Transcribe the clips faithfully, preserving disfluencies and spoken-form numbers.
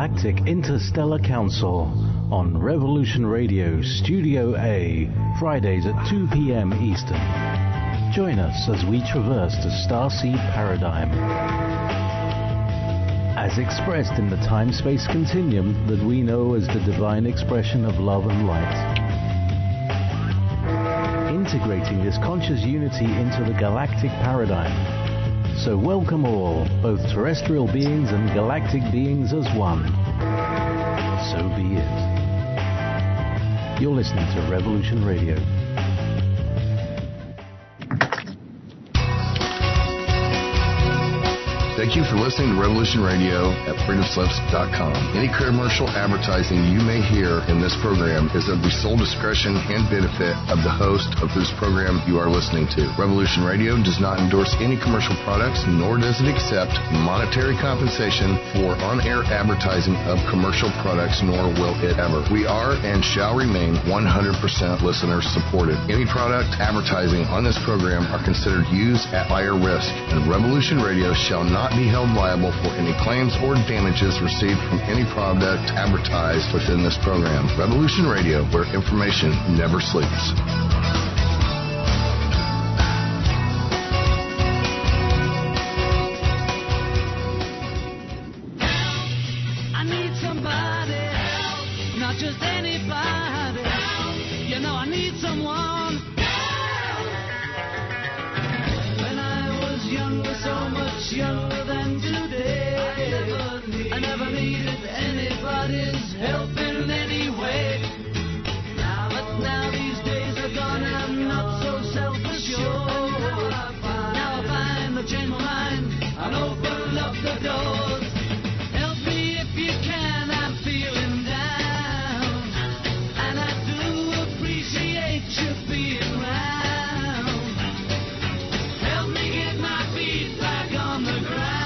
Galactic Interstellar Council on Revolution Radio Studio A, Fridays at two p.m. Eastern. Join us as we traverse the starseed paradigm, as expressed in the time-space continuum that we know as the divine expression of love and light. Integrating this conscious unity into the galactic paradigm. So welcome all, both terrestrial beings and galactic beings as one. So be it. You're listening to Revolution Radio. Thank you for listening to Revolution Radio at freedom slips dot com. Any commercial advertising you may hear in this program is of the sole discretion and benefit of the host of whose program you are listening to. Revolution Radio does not endorse any commercial products, nor does it accept monetary compensation for on-air advertising of commercial products, nor will it ever. We are and shall remain one hundred percent listener supported. Any product advertising on this program are considered used at higher risk, and Revolution Radio shall not be held liable for any claims or damages received from any product advertised within this program. Revolution Radio, where information never sleeps. I need somebody help, not just anybody help. You know I need someone. When I was younger, so much younger. I never needed anybody's help in any way. Now, but now these days are gone and I'm not so self-assured. Now I find I've changed my mind and open up the doors. Help me if you can, I'm feeling down. And I do appreciate you being around. Help me get my feet back on the ground.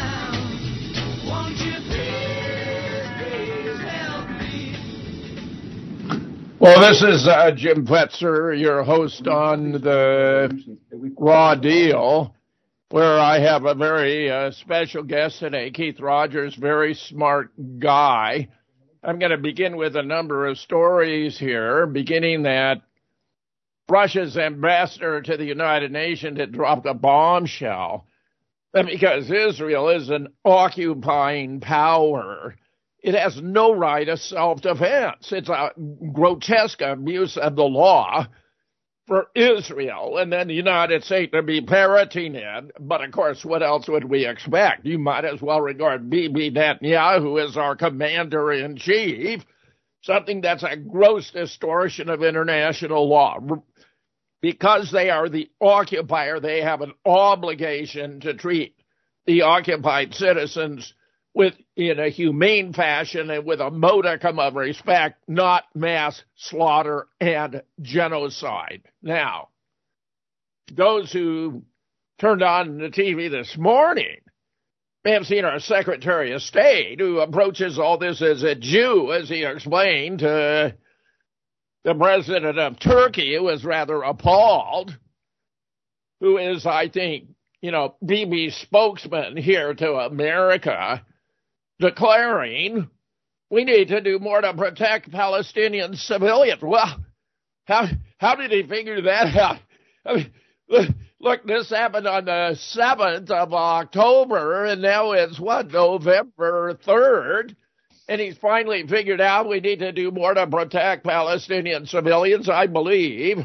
Well, this is uh, Jim Pletzer, your host on the Raw Deal, where I have a very uh, special guest today, Keith Rogers, very smart guy. I'm going to begin with a number of stories here, beginning that Russia's ambassador to the United Nations had dropped a bombshell, and because Israel is an occupying power, it has no right of self-defense. It's a grotesque abuse of the law for Israel, and then the United States to be parroting it. But, of course, what else would we expect? You might as well regard Bibi Netanyahu as our commander-in-chief, something that's a gross distortion of international law. Because they are the occupier, they have an obligation to treat the occupied citizens with in a humane fashion and with a modicum of respect, not mass slaughter and genocide. Now, those who turned on the T V this morning may have seen our Secretary of State, who approaches all this as a Jew, as he explained to the president of Turkey, who was rather appalled, who is, I think, you know, Bibi's spokesman here to America, declaring we need to do more to protect Palestinian civilians. Well, how how did he figure that out? I mean, look, look, this happened on the seventh of October, and now it's, what, November third, and he's finally figured out we need to do more to protect Palestinian civilians, I believe.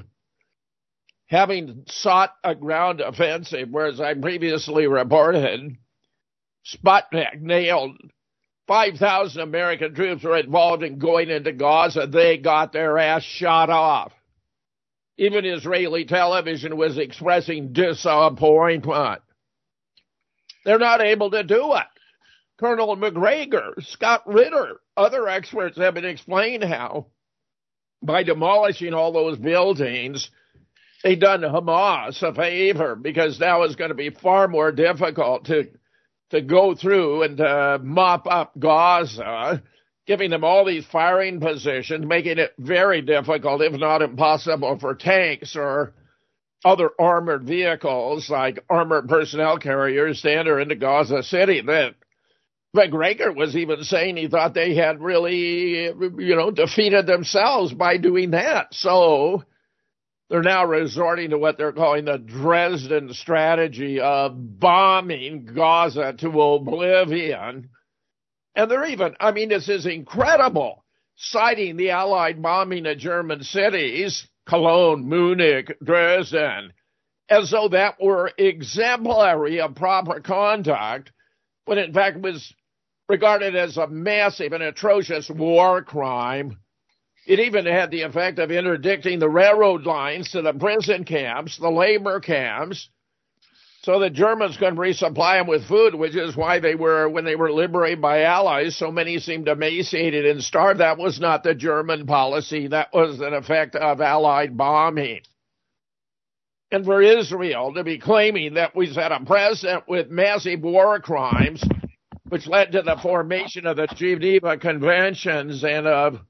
Having sought a ground offensive, whereas I previously reported, Sputnik nailed five thousand American troops were involved in going into Gaza. They got their ass shot off. Even Israeli television was expressing disappointment. They're not able to do it. Colonel McGregor, Scott Ritter, other experts have been explained how, by demolishing all those buildings, they done Hamas a favor, because now it's going to be far more difficult to to go through and uh, mop up Gaza, giving them all these firing positions, making it very difficult, if not impossible, for tanks or other armored vehicles like armored personnel carriers to enter into Gaza City. That McGregor was even saying he thought they had really, you know, defeated themselves by doing that. So they're now resorting to what they're calling the Dresden strategy of bombing Gaza to oblivion. And they're even, I mean, this is incredible, citing the Allied bombing of German cities, Cologne, Munich, Dresden, as though that were exemplary of proper conduct, when in fact it was regarded as a massive and atrocious war crime. It even had the effect of interdicting the railroad lines to the prison camps, the labor camps, so the Germans couldn't resupply them with food, which is why they were, when they were liberated by Allies, so many seemed emaciated and starved. That was not the German policy. That was an effect of Allied bombing. And for Israel to be claiming that we had a president with massive war crimes, which led to the formation of the Geneva Conventions and of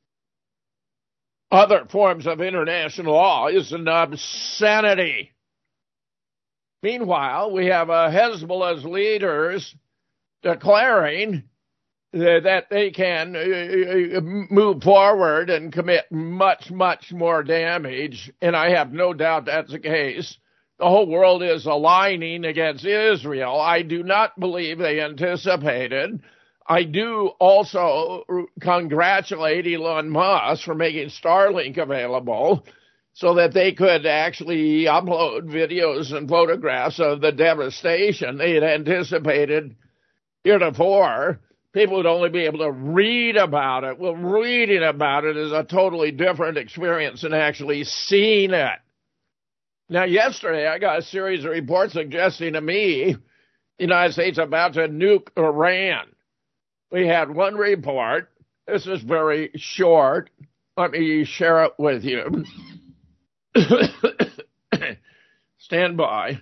other forms of international law, is an obscenity. Meanwhile, we have uh, Hezbollah's leaders declaring that they can uh, move forward and commit much, much more damage, and I have no doubt that's the case. The whole world is aligning against Israel. I do not believe they anticipated. I do also congratulate Elon Musk for making Starlink available so that they could actually upload videos and photographs of the devastation they had anticipated heretofore. People would only be able to read about it. Well, reading about it is a totally different experience than actually seeing it. Now, yesterday, I got a series of reports suggesting to me the United States about to nuke Iran. We had one report. This is very short. Let me share it with you. Stand by.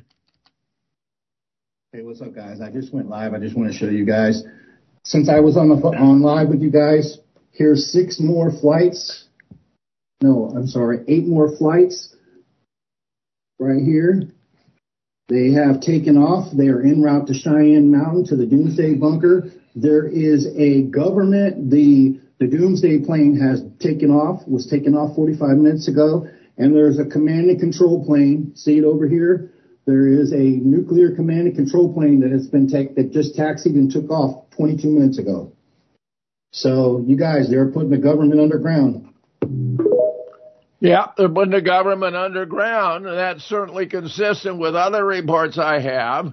Hey, what's up, guys? I just went live. I just want to show you guys. Since I was on the on live with you guys, here's six more flights. No, I'm sorry, eight more flights. Right here, they have taken off. They are en route to Cheyenne Mountain to the Doomsday Bunker. There is a government, the, the Doomsday plane has taken off, was taken off forty-five minutes ago, and there's a command and control plane. See it over here? There is a nuclear command and control plane that has been take, that just taxied and took off twenty-two minutes ago. So you guys, they're putting the government underground. Yeah, they're putting the government underground, and that's certainly consistent with other reports I have.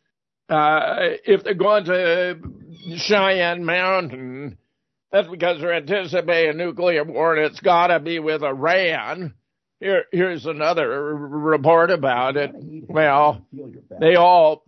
Uh, if they're going to Cheyenne Mountain, that's because they're anticipating a nuclear war, and it's got to be with Iran. Here, here's another report about it. Well, they all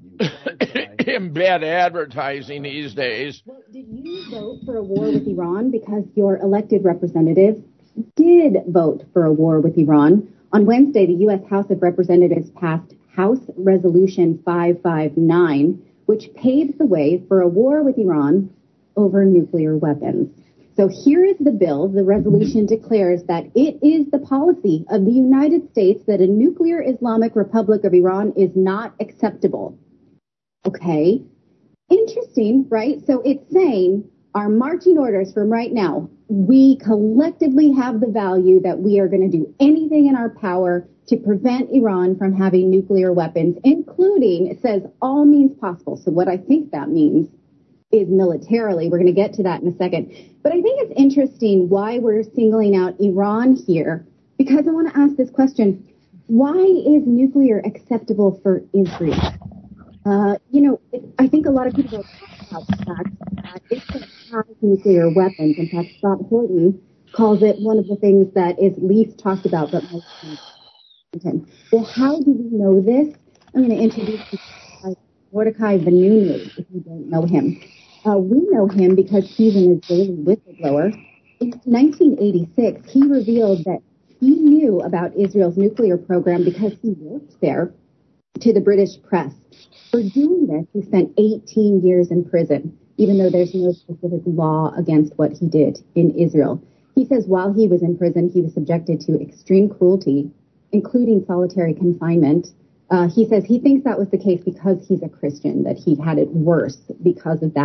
embed advertising these days. Well, did you vote for a war with Iran because your elected representative did vote for a war with Iran? On Wednesday, the U S House of Representatives passed House Resolution five fifty-nine, which paves the way for a war with Iran over nuclear weapons. So here is the bill. The resolution declares that it is the policy of the United States that a nuclear Islamic Republic of Iran is not acceptable. Okay. Interesting, right? So it's saying our marching orders from right now, we collectively have the value that we are going to do anything in our power to prevent Iran from having nuclear weapons, including, it says, all means possible. So what I think that means is militarily. We're going to get to that in a second. But I think it's interesting why we're singling out Iran here, because I want to ask this question. Why is nuclear acceptable for Israel? Uh, you know, it, I think a lot of people talk about the fact that Israel has nuclear weapons. In fact, Scott Horton calls it one of the things that is least talked about but most important. Well, how do we know this? I'm going to introduce you to Mordecai Vanunu, if you don't know him. Uh, we know him because he's an Israeli whistleblower. In nineteen eighty-six, he revealed that he knew about Israel's nuclear program because he worked there to the British press. For doing this, he spent eighteen years in prison, even though there's no specific law against what he did in Israel. He says while he was in prison, he was subjected to extreme cruelty, including solitary confinement. Uh, he says he thinks that was the case because he's a Christian, that he had it worse because of that.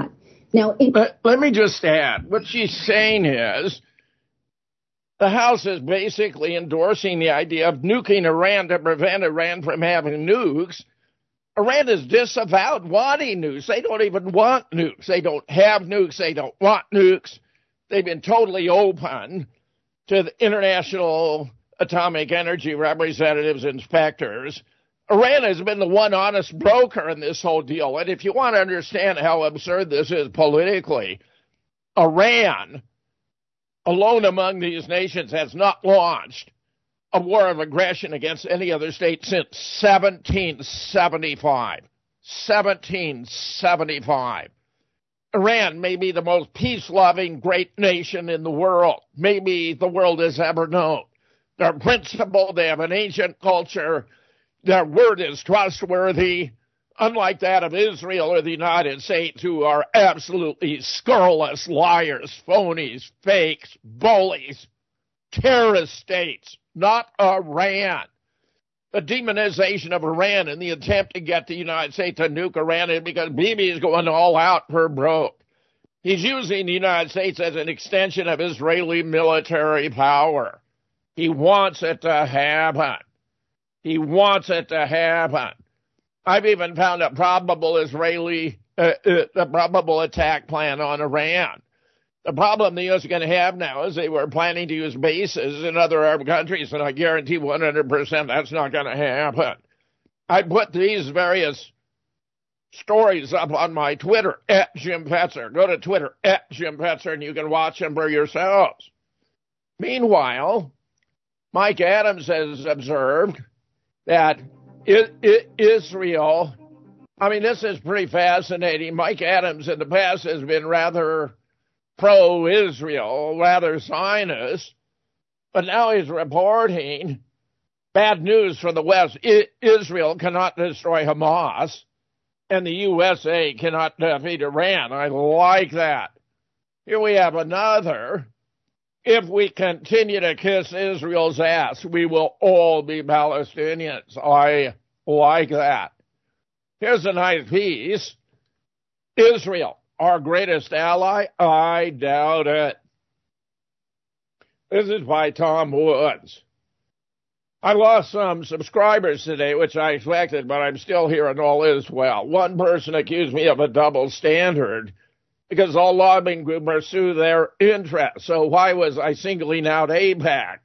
Now, in- let, let me just add, what she's saying is the House is basically endorsing the idea of nuking Iran to prevent Iran from having nukes. Iran has disavowed wanting nukes. They don't even want nukes. They don't have nukes. They don't want nukes. They've been totally open to the International Atomic Energy Representatives, inspectors. Iran has been the one honest broker in this whole deal. And if you want to understand how absurd this is politically, Iran, alone among these nations, has not launched a war of aggression against any other state since seventeen seventy-five. seventeen seventy-five. Iran may be the most peace-loving great nation in the world, maybe the world has ever known. They're principled, they have an ancient culture, their word is trustworthy, unlike that of Israel or the United States, who are absolutely scurrilous liars, phonies, fakes, bullies, terrorist states, not Iran. The demonization of Iran and the attempt to get the United States to nuke Iran is because Bibi is going all out for broke. He's using the United States as an extension of Israeli military power. He wants it to happen. He wants it to happen. I've even found a probable Israeli, uh, uh, a probable attack plan on Iran. The problem the U S is going to have now is they were planning to use bases in other Arab countries, and I guarantee one hundred percent that's not going to happen. I put these various stories up on my Twitter, at Jim Fetzer. Go to Twitter, at Jim Fetzer, and you can watch them for yourselves. Meanwhile, Mike Adams has observed that Israel, I mean, this is pretty fascinating. Mike Adams in the past has been rather pro-Israel, rather Zionist, but now he's reporting bad news for the West. I- Israel cannot destroy Hamas, and the U S A cannot defeat Iran. I like that. Here we have another. If we continue to kiss Israel's ass, we will all be Palestinians. I like that. Here's a nice piece. Israel, our greatest ally? I doubt it. This is by Tom Woods. I lost some subscribers today, which I expected, but I'm still here and all is well. One person accused me of a double standard because all lobbying groups pursue their interests. So why was I singling out AIPAC?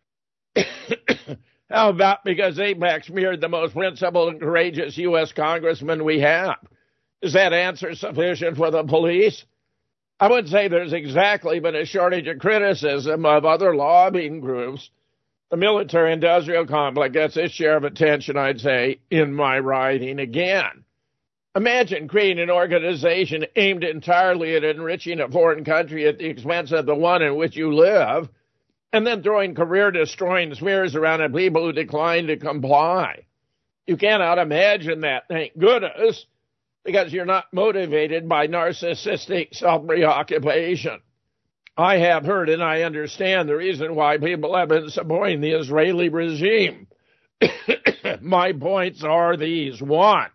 How about because AIPAC smeared the most principled and courageous U S congressman we have? Is that answer sufficient for the police? I would say there's exactly been a shortage of criticism of other lobbying groups. The military-industrial complex gets its share of attention, I'd say, in my writing again. Imagine creating an organization aimed entirely at enriching a foreign country at the expense of the one in which you live, and then throwing career-destroying smears around at people who decline to comply. You cannot imagine that, thank goodness, because you're not motivated by narcissistic self-preoccupation. I have heard and I understand the reason why people have been supporting the Israeli regime. My points are these. One,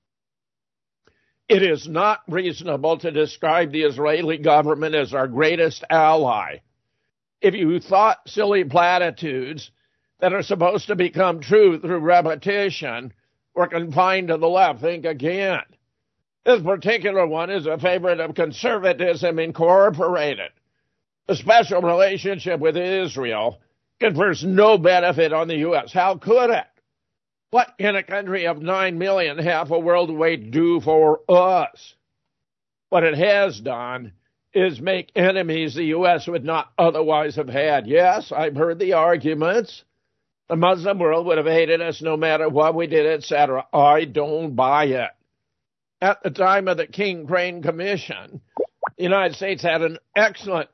it is not reasonable to describe the Israeli government as our greatest ally. If you thought silly platitudes that are supposed to become true through repetition were confined to the left, think again. This particular one is a favorite of Conservatism Incorporated. The special relationship with Israel confers no benefit on the U S. How could it? What can a country of nine million, half a worldweight, do for us? What it has done is make enemies the U S would not otherwise have had. Yes, I've heard the arguments. The Muslim world would have hated us no matter what we did, et cetera. I don't buy it. At the time of the King Crane Commission, the United States had an excellent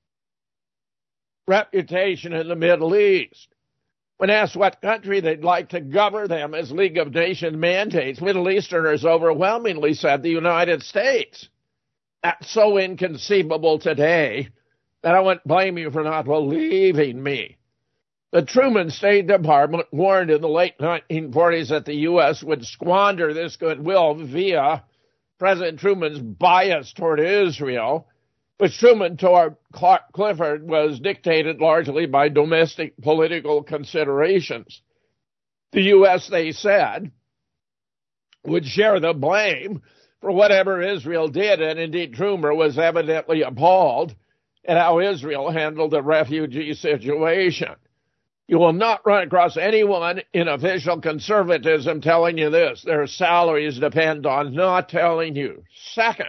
reputation in the Middle East. When asked what country they'd like to govern them as League of Nations mandates, Middle Easterners overwhelmingly said the United States. That's so inconceivable today that I wouldn't blame you for not believing me. The Truman State Department warned in the late nineteen forties that the U S would squander this goodwill via President Truman's bias toward Israel, which Truman told Clark Clifford was dictated largely by domestic political considerations. The U S, they said, would share the blame for whatever Israel did, and indeed Truman was evidently appalled at how Israel handled the refugee situation. You will not run across anyone in official conservatism telling you this. Their salaries depend on not telling you. Second,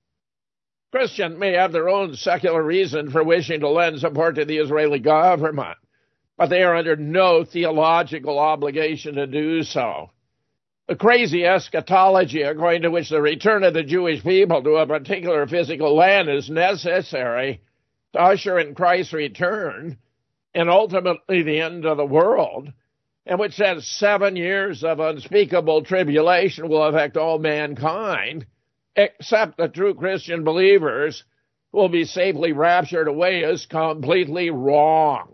Christians may have their own secular reason for wishing to lend support to the Israeli government, but they are under no theological obligation to do so. The crazy eschatology according to which the return of the Jewish people to a particular physical land is necessary to usher in Christ's return and ultimately the end of the world, and which says seven years of unspeakable tribulation will affect all mankind, except the true Christian believers who will be safely raptured away, is completely wrong.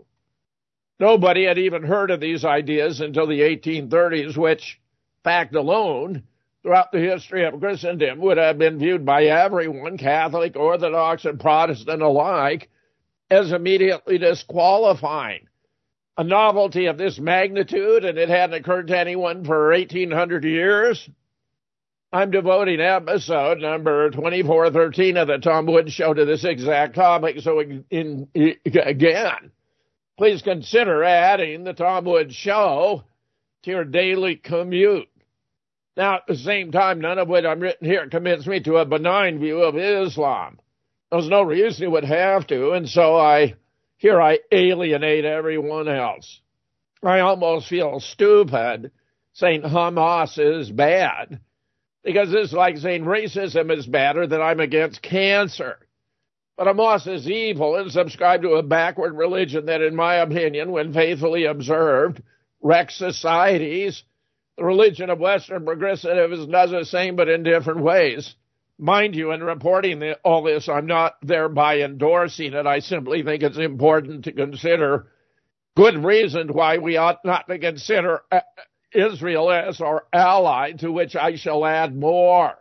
Nobody had even heard of these ideas until the eighteen thirties, which, fact alone, throughout the history of Christendom, would have been viewed by everyone, Catholic, Orthodox, and Protestant alike, as immediately disqualifying. A novelty of this magnitude, and it hadn't occurred to anyone for eighteen hundred years. I'm devoting episode number twenty-four thirteen of the Tom Woods Show to this exact topic, so in, in, again, please consider adding the Tom Woods Show to your daily commute. Now, at the same time, none of what I'm written here commits me to a benign view of Islam. There's no reason it would have to, and so I here I alienate everyone else. I almost feel stupid saying Hamas is bad, because it's like saying racism is bad or that I'm against cancer. But Hamas is evil and subscribe to a backward religion that, in my opinion, when faithfully observed, wrecks societies. The religion of Western progressivism does the same, but in different ways. Mind you, in reporting the, all this, I'm not thereby endorsing it. I simply think it's important to consider good reasons why we ought not to consider uh, Israel as our ally, to which I shall add more.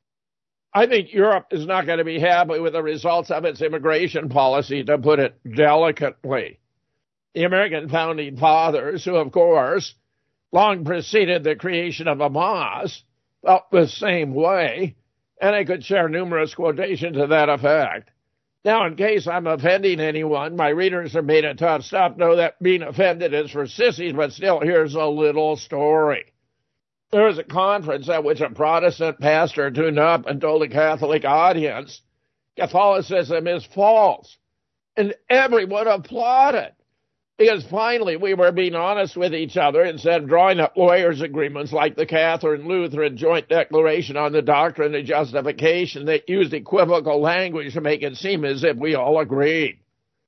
I think Europe is not going to be happy with the results of its immigration policy, to put it delicately. The American founding fathers, who, of course, long preceded the creation of Hamas, felt the same way, and I could share numerous quotations to that effect. Now, in case I'm offending anyone, my readers are made of tough stuff, know that being offended is for sissies, but still, here's a little story. There was a conference at which a Protestant pastor tuned up and told a Catholic audience, Catholicism is false, and everyone applauded. Because finally we were being honest with each other instead of drawing up lawyers' agreements like the Catherine Lutheran Joint Declaration on the Doctrine of Justification that used equivocal language to make it seem as if we all agreed.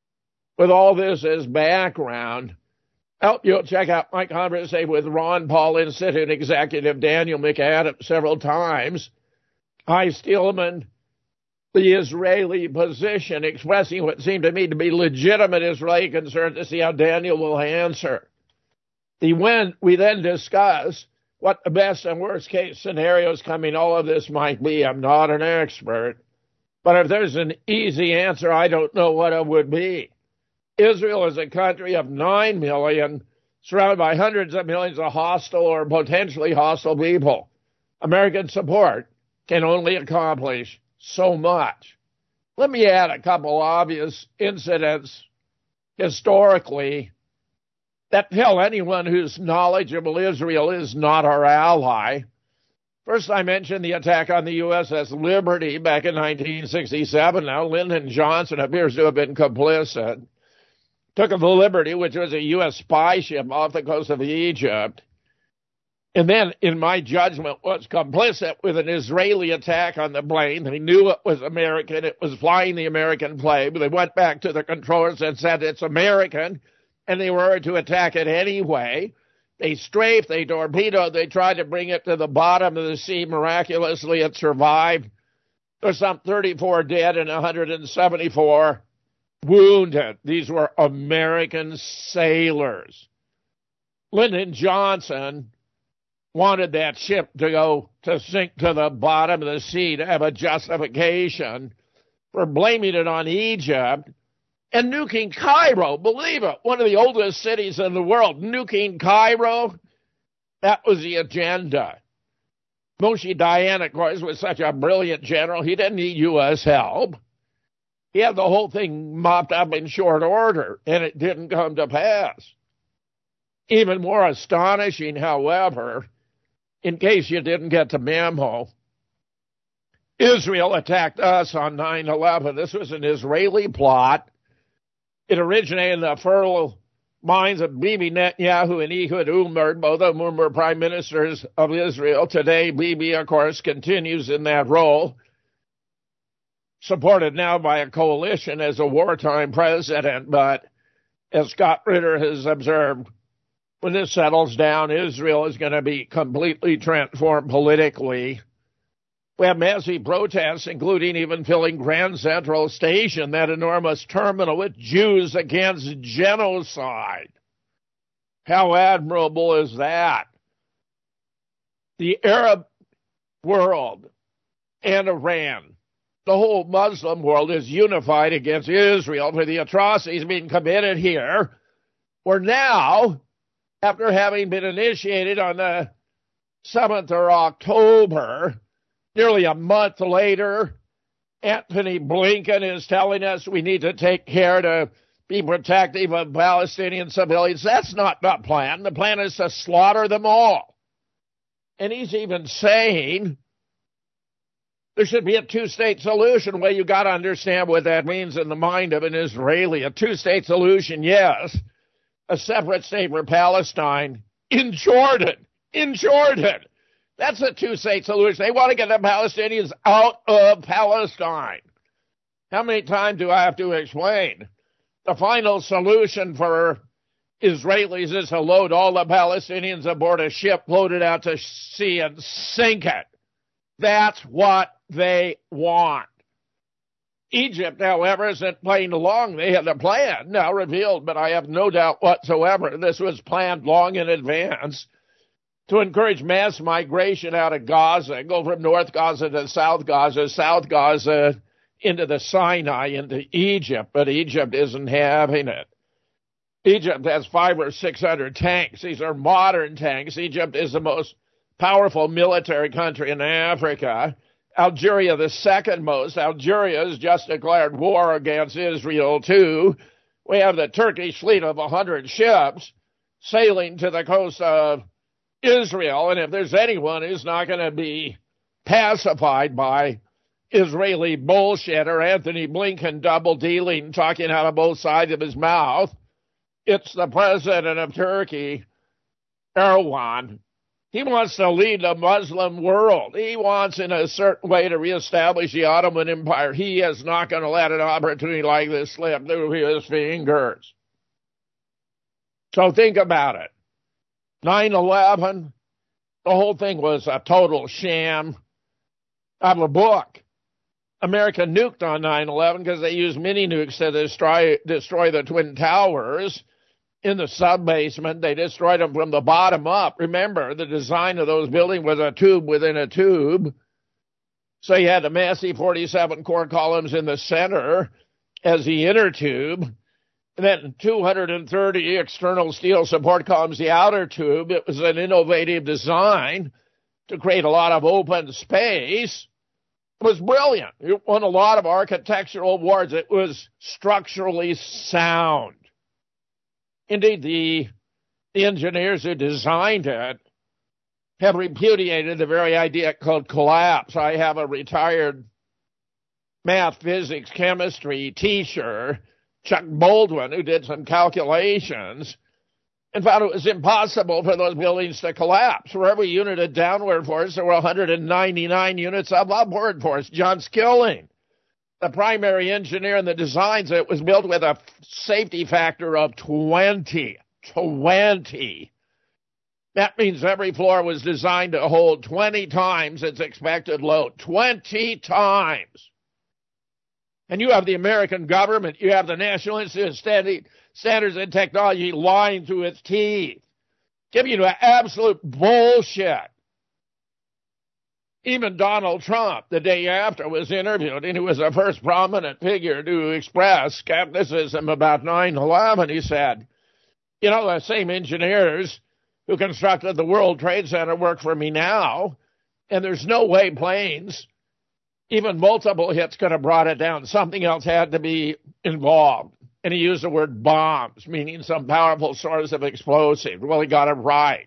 With all this as background, oh, you'll check out my conversation with Ron Paul Institute executive Daniel McAdams several times. Hi, Steelman. The Israeli position, expressing what seemed to me to be legitimate Israeli concern, to see how Daniel will answer. The when we then discuss what the best and worst case scenarios coming all of this might be. I'm not an expert, but if there's an easy answer, I don't know what it would be. Israel is a country of nine million, surrounded by hundreds of millions of hostile or potentially hostile people. American support can only accomplish so much. Let me add a couple obvious incidents historically that tell anyone who's knowledgeable Israel is not our ally. First, I mentioned the attack on the U S S Liberty back in nineteen sixty-seven. Now, Lyndon Johnson appears to have been complicit. Took the Liberty, which was a U S spy ship off the coast of Egypt, and then, in my judgment, was complicit with an Israeli attack on the plane. They knew it was American. It was flying the American plane. But they went back to the controllers and said it's American, and they were to attack it anyway. They strafed, they torpedoed, they tried to bring it to the bottom of the sea. Miraculously, it survived. There's some thirty-four dead and one hundred seventy-four wounded. These were American sailors. Lyndon Johnson wanted that ship to go to sink to the bottom of the sea to have a justification for blaming it on Egypt and nuking Cairo. Believe it, one of the oldest cities in the world, nuking Cairo. That was the agenda. Moshe Dayan, of course, was such a brilliant general. He didn't need U S help. He had the whole thing mopped up in short order, and it didn't come to pass. Even more astonishing, however, in case you didn't get the memo, Israel attacked us on nine eleven. This was an Israeli plot. It originated in the fertile minds of Bibi Netanyahu and Ehud Olmert, both of whom were prime ministers of Israel. Today, Bibi, of course, continues in that role, supported now by a coalition as a wartime president. But as Scott Ritter has observed, when this settles down, Israel is going to be completely transformed politically. We have massive protests, including even filling Grand Central Station, that enormous terminal, with Jews against genocide. How admirable is that? The Arab world and Iran, the whole Muslim world, is unified against Israel for the atrocities being committed here. We're now, after having been initiated on the seventh of October, nearly a month later, Antony Blinken is telling us we need to take care to be protective of Palestinian civilians. That's not the plan. The plan is to slaughter them all. And he's even saying there should be a two-state solution. Well, you got to understand what that means in the mind of an Israeli. A two-state solution, yes. A separate state for Palestine in Jordan. In Jordan. That's a two-state solution. They want to get the Palestinians out of Palestine. How many times do I have to explain? The final solution for Israelis is to load all the Palestinians aboard a ship, load it out to sea, and sink it. That's what they want. Egypt, however, isn't playing along. They had a plan now revealed, but I have no doubt whatsoever this was planned long in advance to encourage mass migration out of Gaza, go from North Gaza to South Gaza, South Gaza into the Sinai, into Egypt, but Egypt isn't having it. Egypt has five or six hundred tanks. These are modern tanks. Egypt is the most powerful military country in Africa. Algeria, the second most. Algeria has just declared war against Israel, too. We have the Turkish fleet of one hundred ships sailing to the coast of Israel, and if there's anyone who's not going to be pacified by Israeli bullshit or Antony Blinken double-dealing, talking out of both sides of his mouth, it's the president of Turkey, Erdogan. He wants to lead the Muslim world. He wants, in a certain way, to reestablish the Ottoman Empire. He is not going to let an opportunity like this slip through his fingers. So think about it. nine eleven, the whole thing was a total sham. I have a book, America Nuked on nine eleven, because they used mini nukes to destroy, destroy the Twin Towers in the sub-basement. They destroyed them from the bottom up. Remember, the design of those buildings was a tube within a tube. So you had the massive forty-seven core columns in the center as the inner tube, and then two hundred thirty external steel support columns, the outer tube. It was an innovative design to create a lot of open space. It was brilliant. It won a lot of architectural awards. It was structurally sound. Indeed, the, the engineers who designed it have repudiated the very idea called collapse. I have a retired math, physics, chemistry teacher, Chuck Baldwin, who did some calculations and found it was impossible for those buildings to collapse. For every unit of downward force, there were one hundred ninety-nine units of upward force. John Skilling, the primary engineer in the designs, it was built with a safety factor of twenty. twenty. That means every floor was designed to hold twenty times its expected load. twenty times. And you have the American government, you have the National Institute of Standards and Technology lying through its teeth. giving you absolute bullshit. Even Donald Trump, the day after, was interviewed, and he was the first prominent figure to express skepticism about nine eleven. He said, you know, the same engineers who constructed the World Trade Center work for me now, and there's no way planes, even multiple hits, could have brought it down. Something else had to be involved. And he used the word bombs, meaning some powerful source of explosive. Well, he got it right.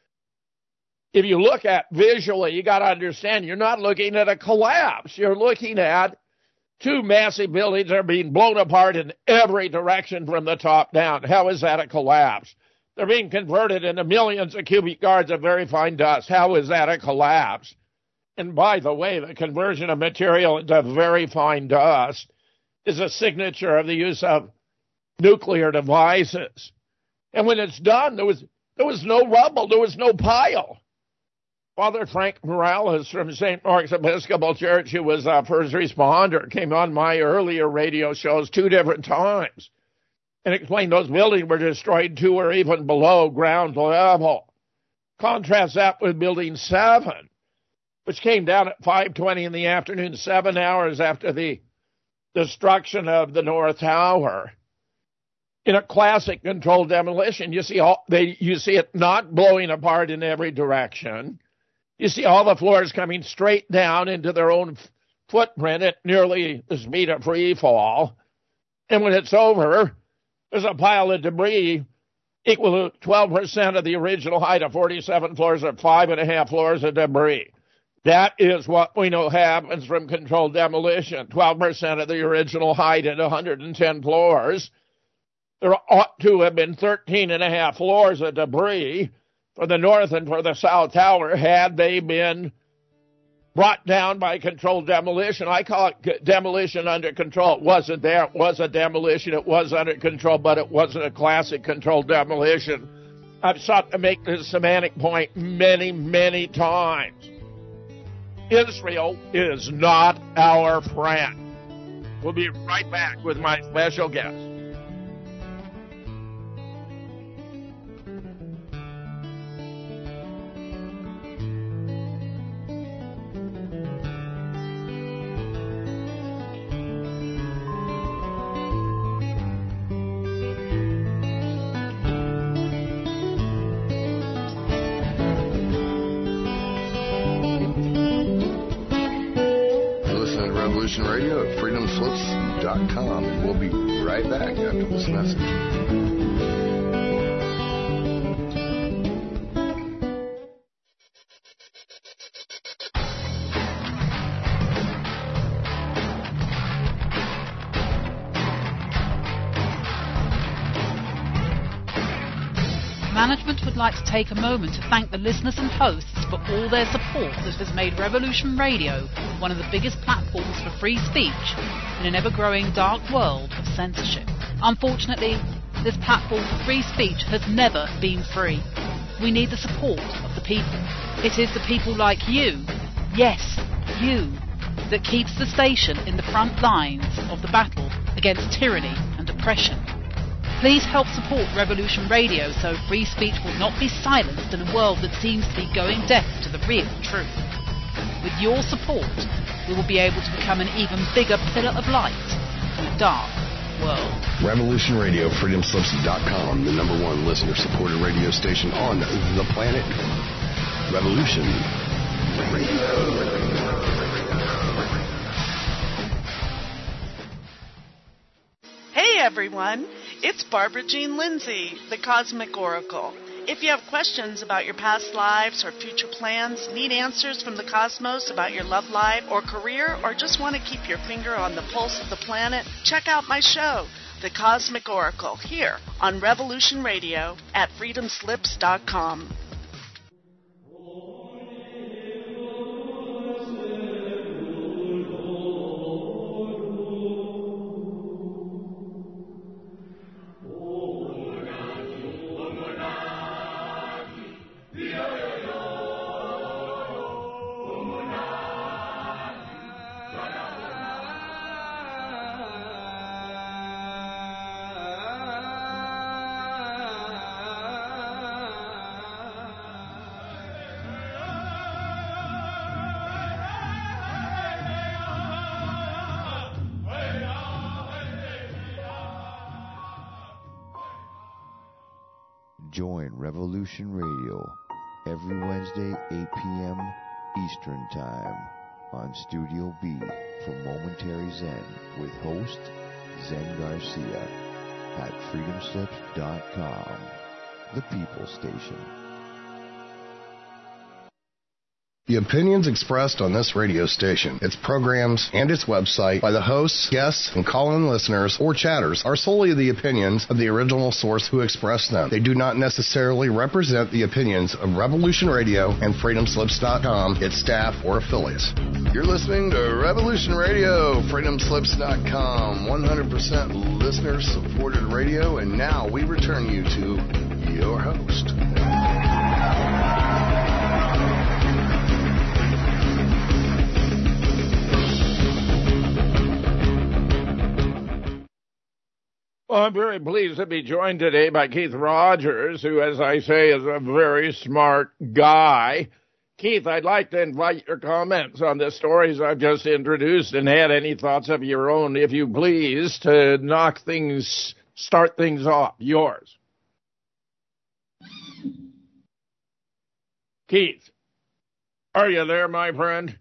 If you look at visually, you got to understand you're not looking at a collapse. You're looking at two massive buildings that are being blown apart in every direction from the top down. How is that a collapse? They're being converted into millions of cubic yards of very fine dust. How is that a collapse? And by the way, the conversion of material into very fine dust is a signature of the use of nuclear devices. And when it's done, there was there was no rubble, there was no pile. Father Frank Morales from Saint Mark's Episcopal Church, who was a first responder, came on my earlier radio shows two different times and explained those buildings were destroyed to or even below ground level. Contrast that with Building seven, which came down at five twenty in the afternoon, seven hours after the destruction of the North Tower. In a classic controlled demolition, you see all, they, you see it not blowing apart in every direction. You see all the floors coming straight down into their own f- footprint at nearly the speed of free fall. And when it's over, there's a pile of debris equal to twelve percent of the original height of forty-seven floors, or five and a half floors of debris. That is what we know happens from controlled demolition. twelve percent of the original height at one hundred ten floors. There ought to have been thirteen and a half floors of debris for the North and for the South Tower had they been brought down by controlled demolition. I call it demolition under control. It wasn't there. It was a demolition. It was under control, but it wasn't a classic controlled demolition. I've sought to make this semantic point many, many times. Israel is not our friend. We'll be right back with my special guest. Radio at freedom slips dot com, and we'll be right back after this message. Management would like to take a moment to thank the listeners and hosts for all their support that has made Revolution Radio one of the biggest platforms for free speech in an ever-growing dark world of censorship. Unfortunately, this platform for free speech has never been free. We need the support of the people. It is the people like you, yes, you, that keeps the station in the front lines of the battle against tyranny and oppression. Please help support Revolution Radio so free speech will not be silenced in a world that seems to be going deaf to the real truth. With your support, we will be able to become an even bigger pillar of light in a dark world. Revolution Radio, freedom slips dot com, the number one listener-supported radio station on the planet. Revolution Radio. Hey everyone, it's Barbara Jean Lindsay, the Cosmic Oracle. If you have questions about your past lives or future plans, need answers from the cosmos about your love life or career, or just want to keep your finger on the pulse of the planet, check out my show, The Cosmic Oracle, here on Revolution Radio at freedom slips dot com. Join Revolution Radio every Wednesday, eight p.m. Eastern Time on Studio B for Momentary Zen with host Zen Garcia at freedom slips dot com, the People Station. The opinions expressed on this radio station, its programs, and its website by the hosts, guests, and call-in listeners or chatters are solely the opinions of the original source who expressed them. They do not necessarily represent the opinions of Revolution Radio and freedom slips dot com, its staff, or affiliates. You're listening to Revolution Radio, freedom slips dot com, one hundred percent listener-supported radio, and now we return you to your host. Well, I'm very pleased to be joined today by Keith Rogers, who, as I say, is a very smart guy. Keith, I'd like to invite your comments on the stories I've just introduced and add any thoughts of your own, if you please, to knock things, start things off. Yours. Keith, are you there, my friend?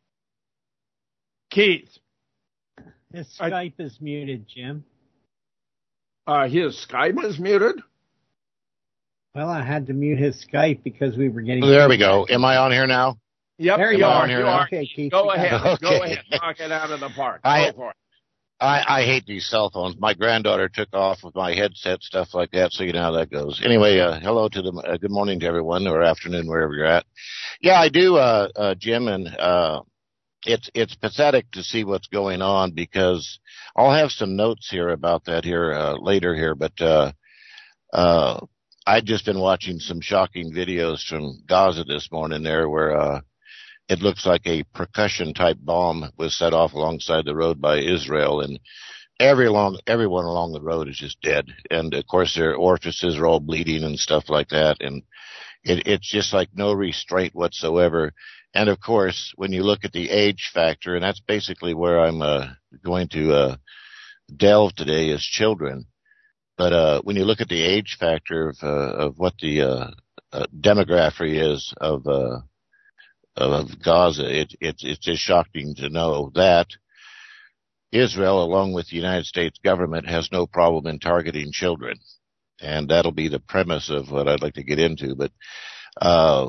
Keith. His Skype I, is muted, Jim. Uh, his Skype is muted? Well, I had to mute his Skype because we were getting... There we go. Am I on here now? Yep, there you are. On here now. Okay, Keith. Go ahead. Okay. Go ahead. Knock it out of the park. I, go for it. I, I hate these cell phones. My granddaughter took off with my headset, stuff like that, so you know how that goes. Anyway, uh, hello to them. Uh, good morning to everyone, or afternoon, wherever you're at. Yeah, I do, uh, uh, Jim, and uh, it's it's pathetic to see what's going on, because I'll have some notes here about that here uh, later here, but uh, uh, I've just been watching some shocking videos from Gaza this morning there, where uh, it looks like a percussion-type bomb was set off alongside the road by Israel, and every along, everyone along the road is just dead. And, of course, their orifices are all bleeding and stuff like that, and it, it's just like no restraint whatsoever. And, of course, when you look at the age factor, and that's basically where I'm uh, going to uh, delve today, is children. But uh, when you look at the age factor of, uh, of what the uh, uh, demography is of uh, of Gaza, it, it, it's just shocking to know that Israel, along with the United States government, has no problem in targeting children. And that'll be the premise of what I'd like to get into. But uh,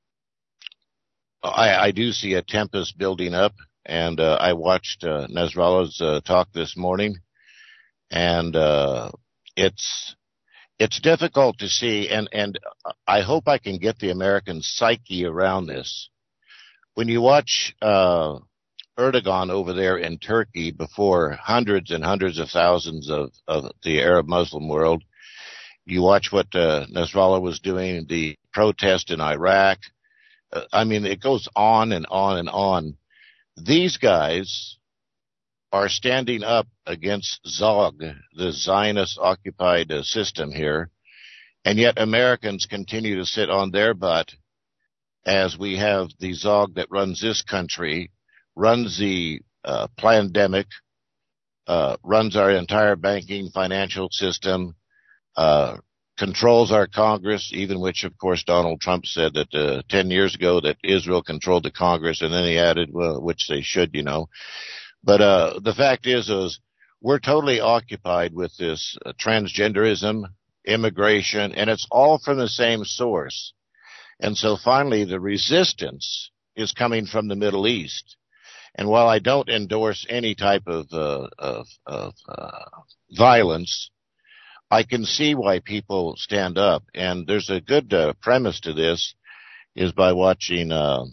I, I do see a tempest building up, and uh, I watched uh, Nasrallah's uh, talk this morning, and uh, it's it's difficult to see, and, and I hope I can get the American psyche around this. When you watch uh, Erdogan over there in Turkey before hundreds and hundreds of thousands of, of the Arab Muslim world, you watch what uh, Nasrallah was doing, the protest in Iraq. Uh, I mean, it goes on and on and on. These guys are standing up against Zog, the Zionist-occupied uh, system here, and yet Americans continue to sit on their butt as we have the Zog that runs this country, runs the uh, pandemic, uh, runs our entire banking financial system, uh, controls our Congress, even which, of course, Donald Trump said that uh, ten years ago that Israel controlled the Congress, and then he added, well, which they should, you know. But uh, the fact is, is we're totally occupied with this uh, transgenderism, immigration, and it's all from the same source. And so finally, the resistance is coming from the Middle East. And while I don't endorse any type of, uh, of, of uh, violence, I can see why people stand up. And there's a good uh, premise to this, is by watching, uh,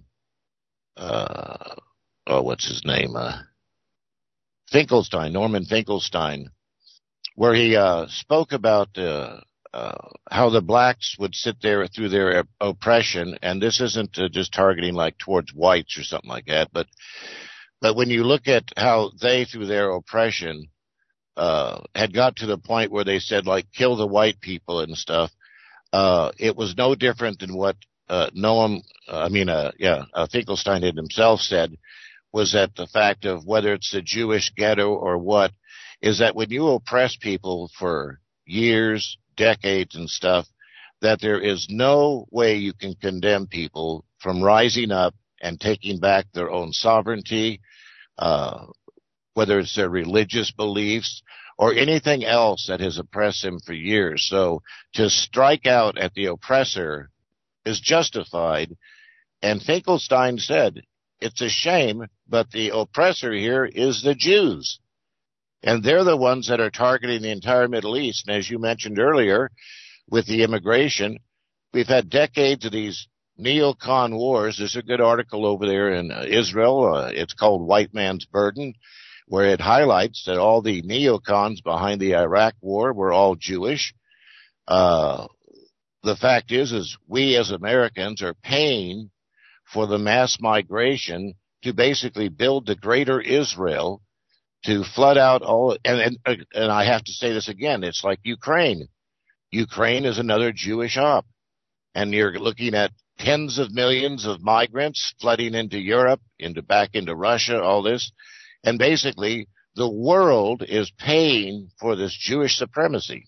uh, oh, what's his name? Uh, Finkelstein, Norman Finkelstein, where he uh, spoke about uh, uh, how the blacks would sit there through their oppression. And this isn't uh, just targeting like towards whites or something like that, but but when you look at how they, through their oppression, uh, had got to the point where they said, like, kill the white people and stuff, uh, it was no different than what uh, Noam, uh, I mean, uh, yeah, uh, Finkelstein had himself said, was that the fact of whether it's the Jewish ghetto or what, is that when you oppress people for years, decades and stuff, that there is no way you can condemn people from rising up and taking back their own sovereignty, uh, whether it's their religious beliefs or anything else that has oppressed them for years. So to strike out at the oppressor is justified. And Finkelstein said, it's a shame, but the oppressor here is the Jews. And they're the ones that are targeting the entire Middle East. And as you mentioned earlier, with the immigration, we've had decades of these neocon wars. There's a good article over there in uh, Israel. Uh, it's called White Man's Burden, where it highlights that all the neocons behind the Iraq war were all Jewish. Uh, the fact is, is we as Americans are paying for the mass migration to basically build the greater Israel, to flood out all, and, and, and I have to say this again, it's like Ukraine. Ukraine is another Jewish op, and you're looking at tens of millions of migrants flooding into Europe, into back into Russia, all this. And basically, the world is paying for this Jewish supremacy.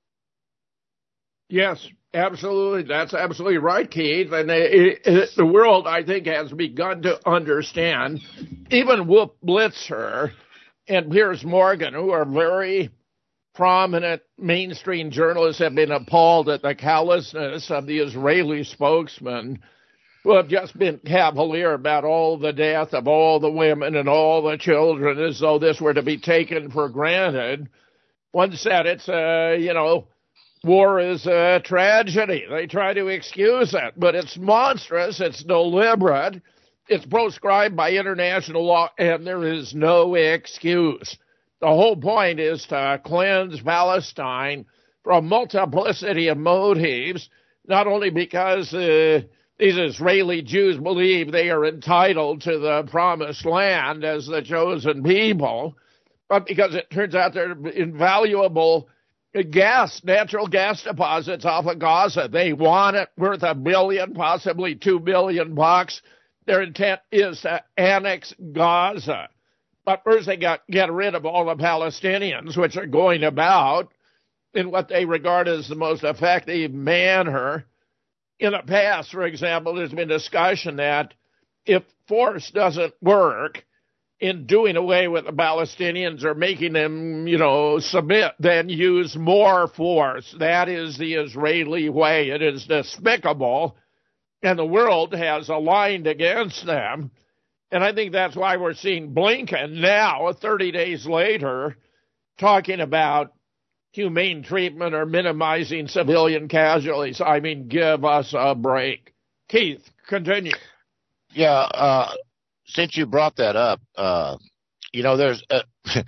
Yes, absolutely. That's absolutely right, Keith. And it, it, the world, I think, has begun to understand. Even Wolf Blitzer and Piers Morgan, who are very prominent mainstream journalists, have been appalled at the callousness of the Israeli spokesman, who have just been cavalier about all the death of all the women and all the children, as though this were to be taken for granted. One said it's a, you know, war is a tragedy. They try to excuse it, but it's monstrous, it's deliberate, it's proscribed by international law, and there is no excuse. The whole point is to cleanse Palestine from multiplicity of motives, not only because uh, these Israeli Jews believe they are entitled to the promised land as the chosen people, but because it turns out they're invaluable gas, natural gas deposits off of Gaza. They want it worth a billion, possibly two billion bucks. Their intent is to annex Gaza. But first they got get rid of all the Palestinians, which are going about in what they regard as the most effective manner. In the past, for example, there's been discussion that if force doesn't work in doing away with the Palestinians or making them, you know, submit, then use more force. That is the Israeli way. It is despicable, and the world has aligned against them. And I think that's why we're seeing Blinken now, thirty days later, talking about humane treatment or minimizing civilian casualties. I mean, give us a break. Keith, continue. Yeah, uh, since you brought that up, uh, you know, there's, uh,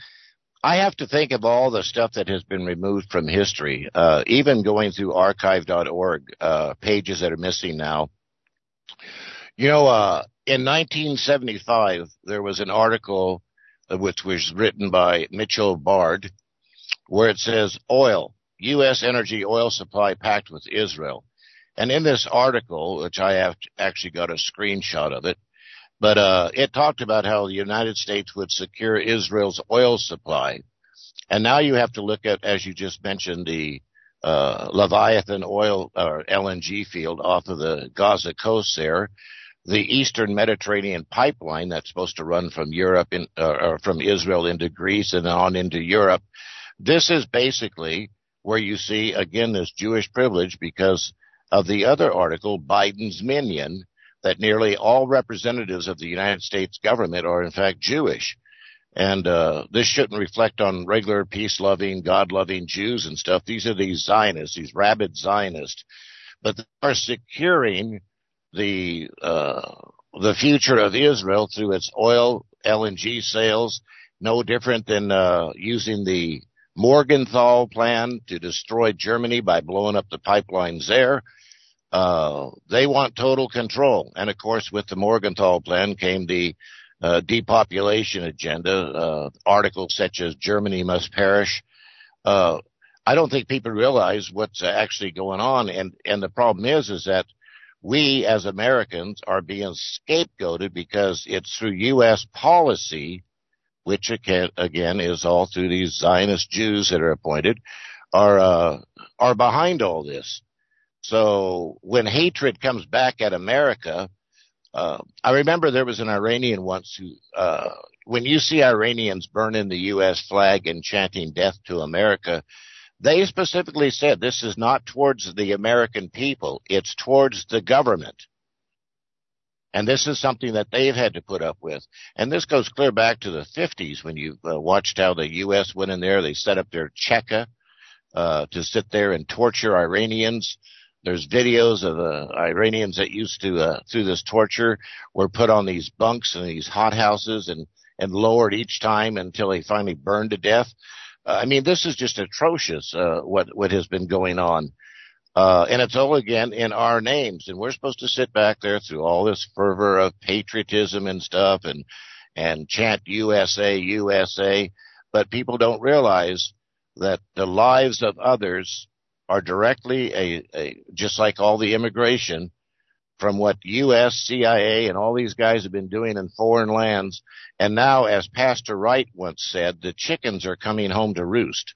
I have to think of all the stuff that has been removed from history, uh, even going through archive dot org, uh, pages that are missing now. You know, uh, in nineteen seventy-five, there was an article uh, which was written by Mitchell Bard, where it says, oil, U S energy oil supply pact with Israel. And in this article, which I have actually got a screenshot of it, but uh, it talked about how the United States would secure Israel's oil supply. And now you have to look at, as you just mentioned, the uh, Leviathan oil or L N G field off of the Gaza coast there, the Eastern Mediterranean pipeline that's supposed to run from Europe in, uh, or from Israel into Greece and on into Europe. This is basically where you see, again, this Jewish privilege because of the other article, Biden's Minion, that nearly all representatives of the United States government are, in fact, Jewish. And uh, this shouldn't reflect on regular peace-loving, God-loving Jews and stuff. These are these Zionists, these rabid Zionists. But they are securing the uh, the future of Israel through its oil, L N G sales, no different than uh, using the Morgenthau plan to destroy Germany by blowing up the pipelines there. Uh, they want total control. And, of course, with the Morgenthau plan came the uh, depopulation agenda, uh, articles such as Germany must perish. Uh, I don't think people realize what's actually going on. And, and the problem is, is that we as Americans are being scapegoated because it's through U S policy, which again is all through these Zionist Jews that are appointed, are uh, are behind all this. So when hatred comes back at America, uh, I remember there was an Iranian once who, uh, when you see Iranians burning the U S flag and chanting death to America, they specifically said this is not towards the American people, it's towards the government. And this is something that they've had to put up with. And this goes clear back to the fifties when you uh, watched how the U S went in there. They set up their Cheka uh, to sit there and torture Iranians. There's videos of uh, Iranians that used to, uh, through this torture, were put on these bunks and these hothouses and, and lowered each time until they finally burned to death. Uh, I mean, this is just atrocious, uh, what, what has been going on. Uh, and it's all, again, in our names. And we're supposed to sit back there through all this fervor of patriotism and stuff and, and chant U S A, U S A. But people don't realize that the lives of others are directly a, a just like all the immigration from what U S, C I A, and all these guys have been doing in foreign lands. And now, as Pastor Wright once said, the chickens are coming home to roost.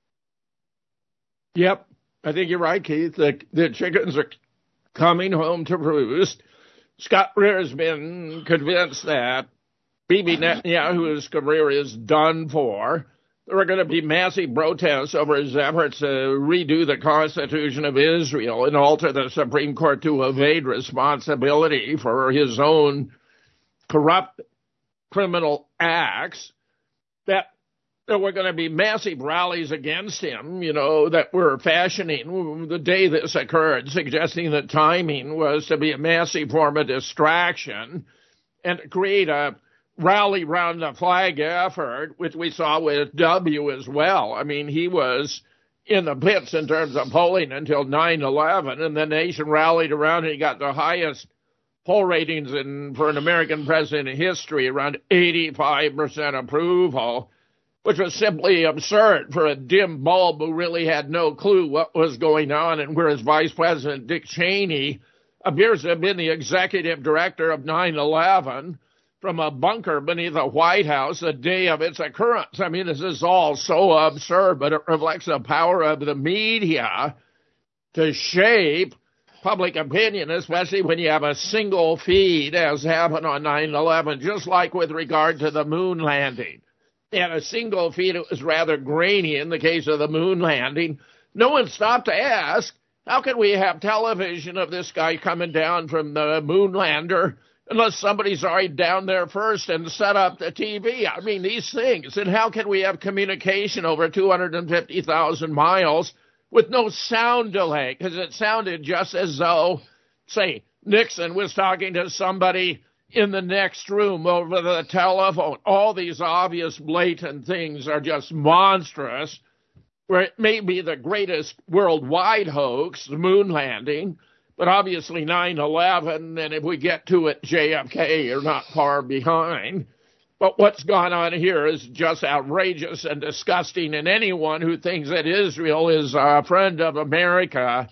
Yep. I think you're right, Keith. The, the chickens are coming home to roost. Scott Greer has been convinced that Bibi Netanyahu's career is done for. There are going to be massive protests over his efforts to redo the Constitution of Israel and alter the Supreme Court to evade responsibility for his own corrupt criminal acts. That there were going to be massive rallies against him, you know, that were fashioning the day this occurred, suggesting that timing was to be a massive form of distraction and to create a rally round the flag effort, which we saw with W as well. I mean, he was in the pits in terms of polling until nine eleven, and the nation rallied around and he got the highest poll ratings in, for an American president in history, around eighty-five percent approval, which was simply absurd for a dim bulb who really had no clue what was going on, and whereas Vice President Dick Cheney appears to have been the executive director of nine eleven from a bunker beneath the White House the day of its occurrence. I mean, this is all so absurd, but it reflects the power of the media to shape public opinion, especially when you have a single feed, as happened on nine eleven, just like with regard to the moon landing. They had a single feed. It was rather grainy in the case of the moon landing. No one stopped to ask, how can we have television of this guy coming down from the moon lander unless somebody's already down there first and set up the T V? I mean, these things. And how can we have communication over two hundred fifty thousand miles with no sound delay? Because it sounded just as though, say, Nixon was talking to somebody in the next room over the telephone. All these obvious, blatant things are just monstrous, where it may be the greatest worldwide hoax, the moon landing, but obviously nine eleven, and if we get to it, J F K are not far behind. But what's gone on here is just outrageous and disgusting, and anyone who thinks that Israel is a friend of America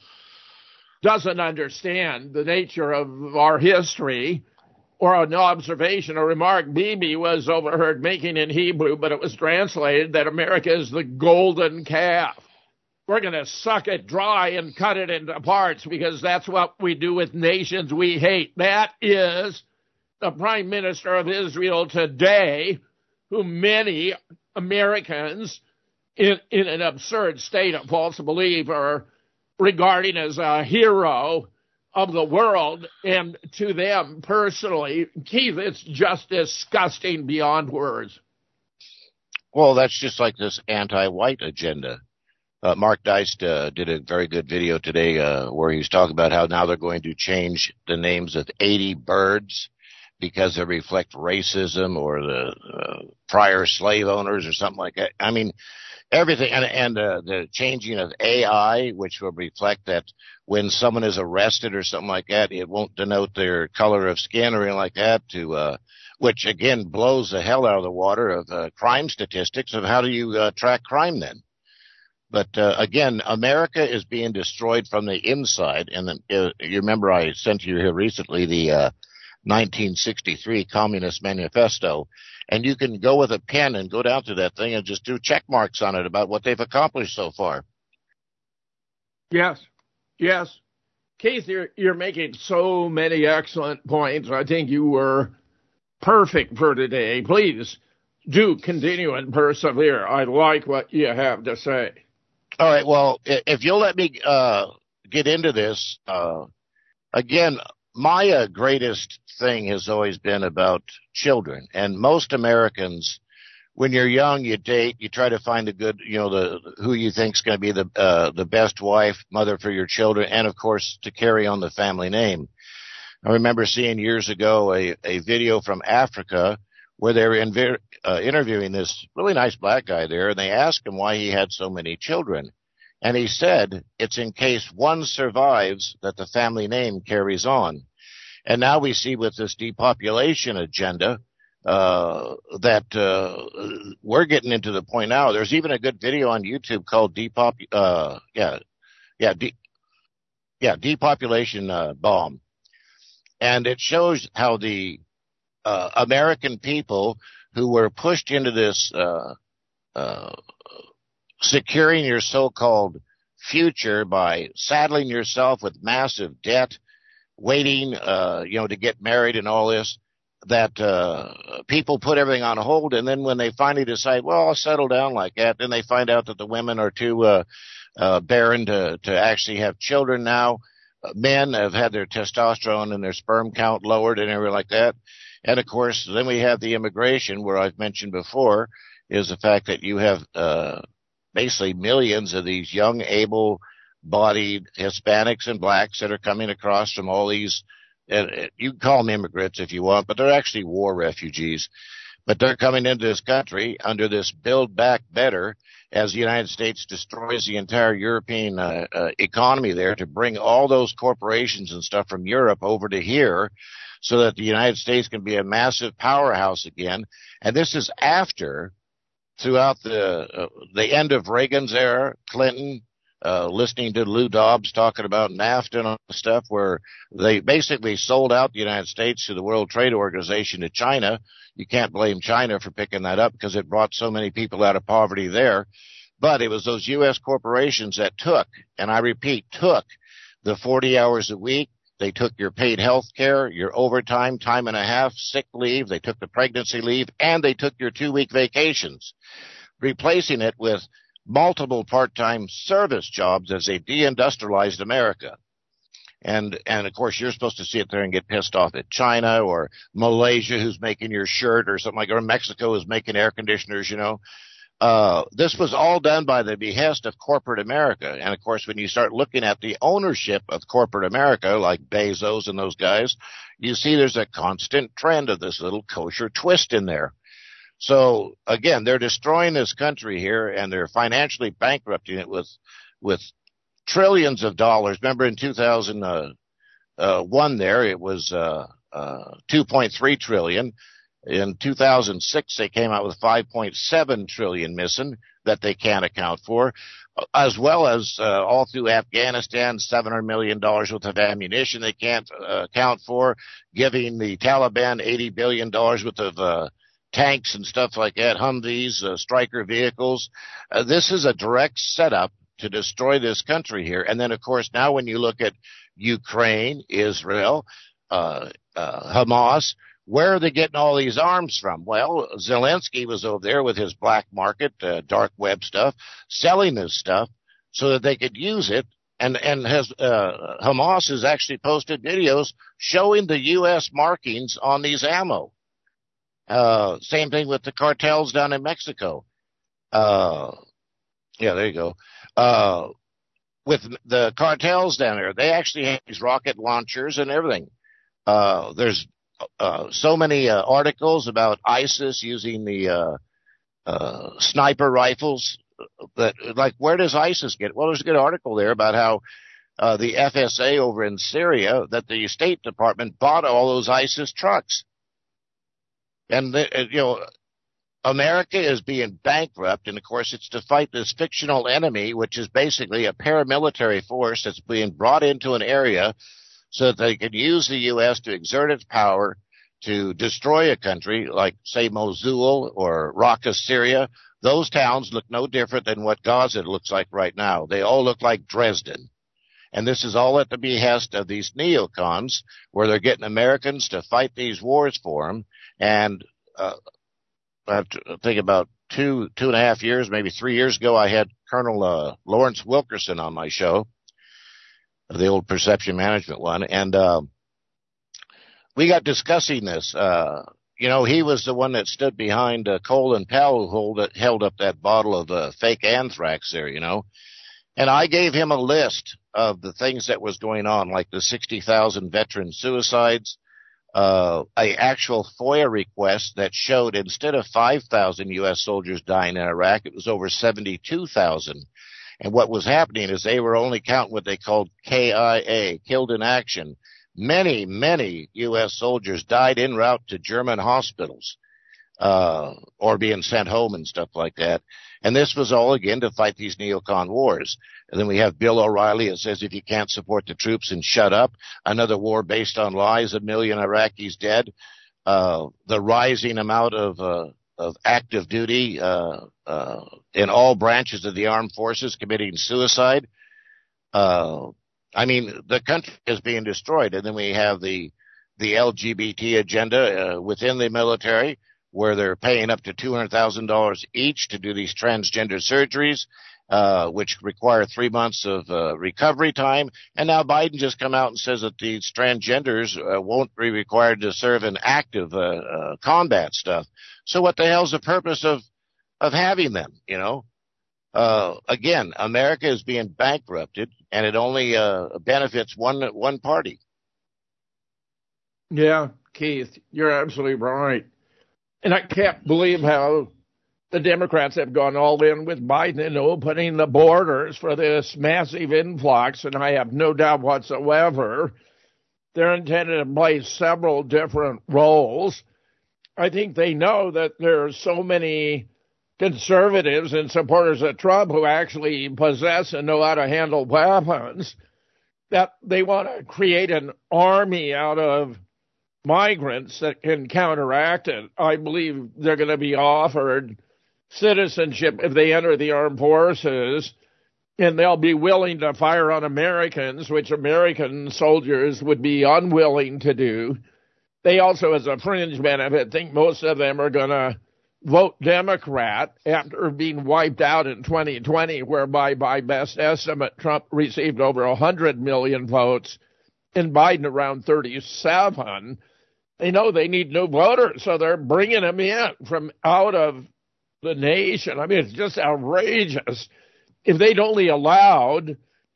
doesn't understand the nature of our history, or an observation, a remark Bibi was overheard making in Hebrew, but it was translated that America is the golden calf. We're going to suck it dry and cut it into parts because that's what we do with nations we hate. That is the Prime Minister of Israel today, who many Americans in, in an absurd state of false belief are regarding as a hero of the world, and to them personally, Keith, it's just disgusting beyond words. Well, that's just like this anti-white agenda. Uh, Mark Deist uh, did a very good video today uh, where he's talking about how now they're going to change the names of eighty birds because they reflect racism or the uh, prior slave owners or something like that. I mean, everything, and, and uh, the changing of A I, which will reflect that when someone is arrested or something like that, it won't denote their color of skin or anything like that, to uh, which, again, blows the hell out of the water of uh, crime statistics of how do you uh, track crime then. But, uh, again, America is being destroyed from the inside. And then, uh, you remember I sent you here recently the uh, nineteen sixty-three Communist Manifesto. And you can go with a pen and go down to that thing and just do check marks on it about what they've accomplished so far. Yes, yes. Keith, you're, you're making so many excellent points. I think you were perfect for today. Please do continue and persevere. I like what you have to say. All right. Well, if you'll let me uh, get into this, uh, again, my uh, greatest thing has always been about children. And most Americans, when you're young, you date, you try to find a good, you know, the who you think is going to be the uh, the best wife, mother for your children, and, of course, to carry on the family name. I remember seeing years ago a, a video from Africa where they were inv- uh, interviewing this really nice black guy there, and they asked him why he had so many children. And he said, it's in case one survives that the family name carries on. And now we see with this depopulation agenda uh, that uh, we're getting into the point now. There's even a good video on YouTube called Depop, uh, yeah, yeah, de- yeah, Depopulation uh, Bomb. And it shows how the uh, American people who were pushed into this uh, uh, securing your so-called future by saddling yourself with massive debt, waiting, uh, you know, to get married and all this, that uh, people put everything on hold. And then when they finally decide, well, I'll settle down like that, then they find out that the women are too uh, uh, barren to, to actually have children now. Men have had their testosterone and their sperm count lowered and everything like that. And, of course, then we have the immigration, where I've mentioned before, is the fact that you have uh, basically millions of these young, able-bodied Hispanics and blacks that are coming across from all these, uh, you can call them immigrants if you want, but they're actually war refugees. But they're coming into this country under this Build Back Better, as the United States destroys the entire European uh, uh, economy there, to bring all those corporations and stuff from Europe over to here so that the United States can be a massive powerhouse again. And this is after, throughout the uh, the end of Reagan's era, Clinton, uh, listening to Lou Dobbs talking about NAFTA and all the stuff, where they basically sold out the United States to the World Trade Organization to China. You can't blame China for picking that up because it brought so many people out of poverty there. But it was those U S corporations that took, and I repeat, took the forty hours a week. They took your paid health care, your overtime, time and a half, sick leave. They took the pregnancy leave, and they took your two-week vacations, replacing it with multiple part-time service jobs as they deindustrialized America. And, and of course, you're supposed to sit there and get pissed off at China or Malaysia, who's making your shirt, or something like, or Mexico is making air conditioners, you know. Uh, this was all done by the behest of corporate America. And of course, when you start looking at the ownership of corporate America, like Bezos and those guys, you see there's a constant trend of this little kosher twist in there. So again, they're destroying this country here, and they're financially bankrupting it with, with trillions of dollars. Remember in two thousand one there, it was, uh, uh, two point three trillion. In two thousand six, they came out with five point seven trillion missing that they can't account for, as well as uh, all through Afghanistan, seven hundred million dollars worth of ammunition they can't uh, account for, giving the Taliban eighty billion dollars worth of uh, tanks and stuff like that, Humvees, uh, Stryker vehicles. Uh, this is a direct setup to destroy this country here. And then, of course, now when you look at Ukraine, Israel, uh, uh, Hamas, where are they getting all these arms from? Well, Zelensky was over there with his black market, uh, dark web stuff, selling this stuff so that they could use it. And, and has, uh, Hamas has actually posted videos showing the U S markings on these ammo. Uh, same thing with the cartels down in Mexico. Uh, yeah, there you go. Uh, with the cartels down there, they actually have these rocket launchers and everything. Uh, there's, Uh, so many uh, articles about ISIS using the uh, uh, sniper rifles. That, like, where does ISIS get it? Well, there's a good article there about how uh, the F S A over in Syria, that the State Department bought all those ISIS trucks. And, the, you know, America is being bankrupt, and, of course, it's to fight this fictional enemy, which is basically a paramilitary force that's being brought into an area so that they could use the U S to exert its power to destroy a country like, say, Mosul or Raqqa, Syria. Those towns look no different than what Gaza looks like right now. They all look like Dresden. And this is all at the behest of these neocons, where they're getting Americans to fight these wars for them. And uh, I have to think about two, two and a half years, maybe three years ago, I had Colonel uh, Lawrence Wilkerson on my show, the old perception management one, and uh, we got discussing this. Uh, you know, he was the one that stood behind uh, Colin Powell, who hold it, held up that bottle of uh, fake anthrax there, you know. And I gave him a list of the things that was going on, like the sixty thousand veteran suicides, uh, a actual FOIA request that showed instead of five thousand U S soldiers dying in Iraq, it was over seventy-two thousand. And what was happening is they were only counting what they called K I A, killed in action. Many, many U S soldiers died en route to German hospitals, uh, or being sent home and stuff like that. And this was all, again, to fight these neocon wars. And then we have Bill O'Reilly that says if you can't support the troops, and shut up. Another war based on lies, a million Iraqis dead. Uh, the rising amount of, uh, of active duty, uh, uh, in all branches of the armed forces committing suicide. Uh, I mean, the country is being destroyed. And then we have the, the L G B T agenda, uh, within the military, where they're paying up to two hundred thousand dollars each to do these transgender surgeries, uh, which require three months of uh, recovery time. And now Biden just come out and says that these transgenders uh, won't be required to serve in active uh, uh, combat stuff. So what the hell's the purpose of, of having them, you know? Uh, again, America is being bankrupted, and it only uh, benefits one one party. Yeah, Keith, you're absolutely right. And I can't believe how the Democrats have gone all in with Biden and opening the borders for this massive influx, and I have no doubt whatsoever they're intended to play several different roles. I think they know that there are so many conservatives and supporters of Trump who actually possess and know how to handle weapons that they want to create an army out of migrants that can counteract it. I believe they're going to be offered citizenship if they enter the armed forces, and they'll be willing to fire on Americans, which American soldiers would be unwilling to do. They also, as a fringe benefit, think most of them are going to vote Democrat after being wiped out in twenty twenty, whereby by best estimate, Trump received over one hundred million votes and Biden around thirty-seven. They know they need new voters, so they're bringing them in from out of the nation. I mean, it's just outrageous. If they'd only allowed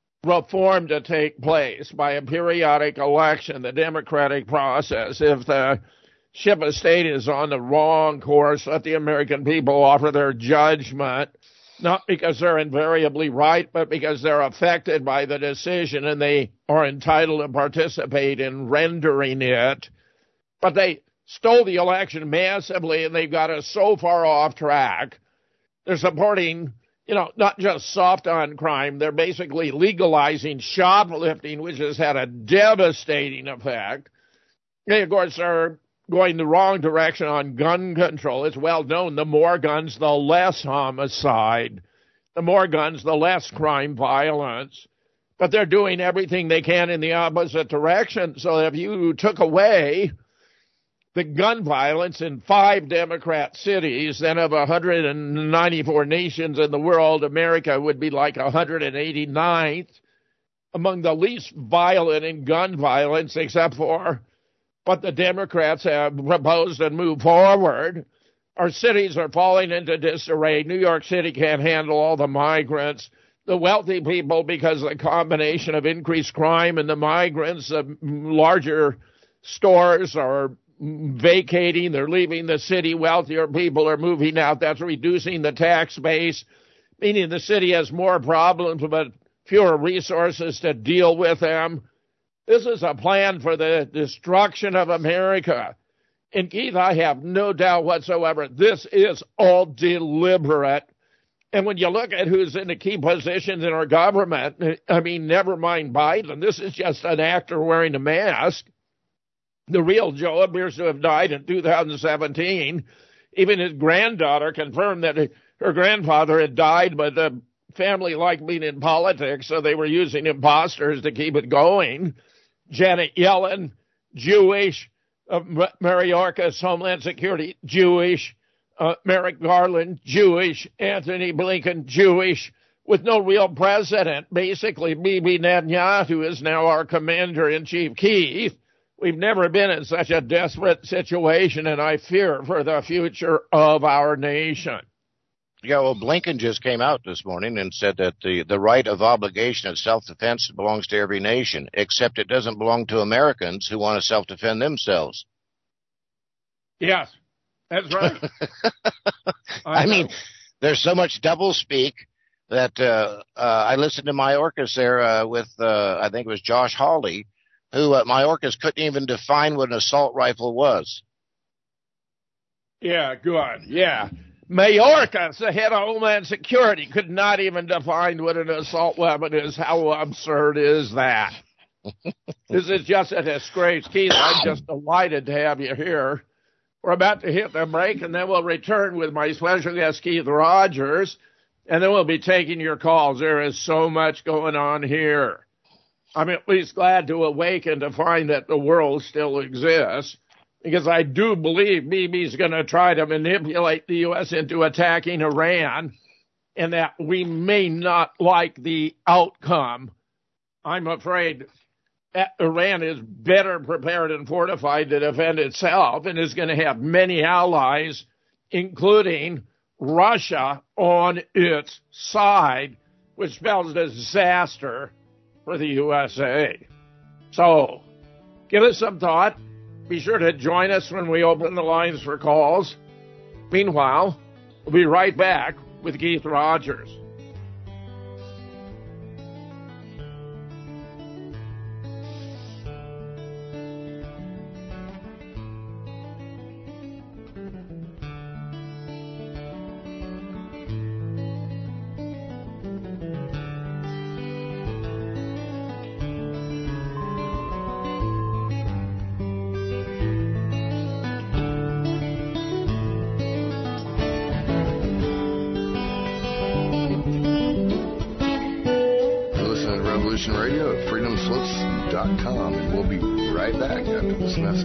reform to take place by a periodic election, the democratic process, if the ship of state is on the wrong course, let the American people offer their judgment, not because they're invariably right, but because they're affected by the decision and they are entitled to participate in rendering it. But they stole the election massively, and they've got us so far off track. They're supporting, you know, not just soft on crime. They're basically legalizing shoplifting, which has had a devastating effect. They, of course, are going the wrong direction on gun control. It's well known, the more guns, the less homicide. The more guns, the less crime violence. But they're doing everything they can in the opposite direction. So if you took away the gun violence in five Democrat cities, then of one hundred ninety-four nations in the world, America would be like one hundred eighty-ninth among the least violent in gun violence, except for what the Democrats have proposed and moved forward. Our cities are falling into disarray. New York City can't handle all the migrants. The wealthy people, because of the combination of increased crime and the migrants, the larger stores are vacating, they're leaving the city, wealthier people are moving out. That's reducing the tax base, meaning the city has more problems but fewer resources to deal with them. This is a plan for the destruction of America. And Keith, I have no doubt whatsoever, this is all deliberate. And when you look at who's in the key positions in our government, I mean, never mind Biden, this is just an actor wearing a mask. The real Joe appears to have died in two thousand seventeen. Even his granddaughter confirmed that her grandfather had died, but the family liked being in politics, so they were using imposters to keep it going. Janet Yellen, Jewish. Uh, Mayorkas, Homeland Security, Jewish. Uh, Merrick Garland, Jewish. Anthony Blinken, Jewish. With no real president. Basically, Bibi Netanyahu is now our commander-in-chief. Keith, we've never been in such a desperate situation, and I fear for the future of our nation. Yeah, well, Blinken just came out this morning and said that the, the right of obligation of self-defense belongs to every nation, except it doesn't belong to Americans who want to self-defend themselves. Yes, that's right. I, I mean, there's so much doublespeak that uh, uh, I listened to Mayorkas there uh, with, uh, I think it was Josh Hawley, who uh, Mayorkas couldn't even define what an assault rifle was. Yeah, good, yeah. Mayorkas, the head of Homeland Security, could not even define what an assault weapon is. How absurd is that? This is just a disgrace. Keith, I'm just delighted to have you here. We're about to hit the break, and then we'll return with my special guest, Keith Rogers, and then we'll be taking your calls. There is so much going on here. I'm at least glad to awaken to find that the world still exists, because I do believe Bibi's going to try to manipulate the U S into attacking Iran, and that we may not like the outcome. I'm afraid that Iran is better prepared and fortified to defend itself and is going to have many allies, including Russia, on its side, which spells disaster for the U S A. So, give us some thought. Be sure to join us when we open the lines for calls. Meanwhile, we'll be right back with Keith Rogers. Radio at freedom slips dot com, and we'll be right back after this message.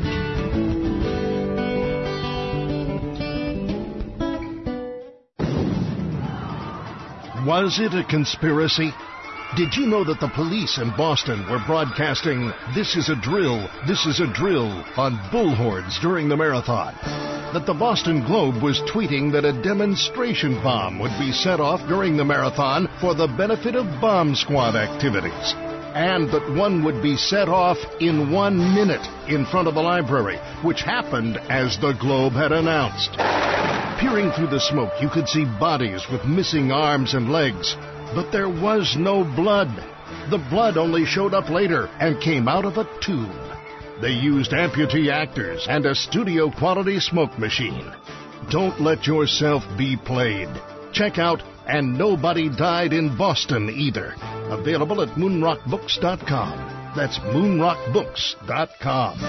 Was it a conspiracy? Did you know that the police in Boston were broadcasting "This is a drill, this is a drill" on bullhorns during the marathon? That the Boston Globe was tweeting that a demonstration bomb would be set off during the marathon for the benefit of bomb squad activities, and that one would be set off in one minute in front of the library, which happened as the Globe had announced. Peering through the smoke, you could see bodies with missing arms and legs, but there was no blood. The blood only showed up later and came out of a tube. They used amputee actors and a studio-quality smoke machine. Don't let yourself be played. Check out And Nobody Died in Boston Either. Available at moonrock books dot com. That's moonrock books dot com.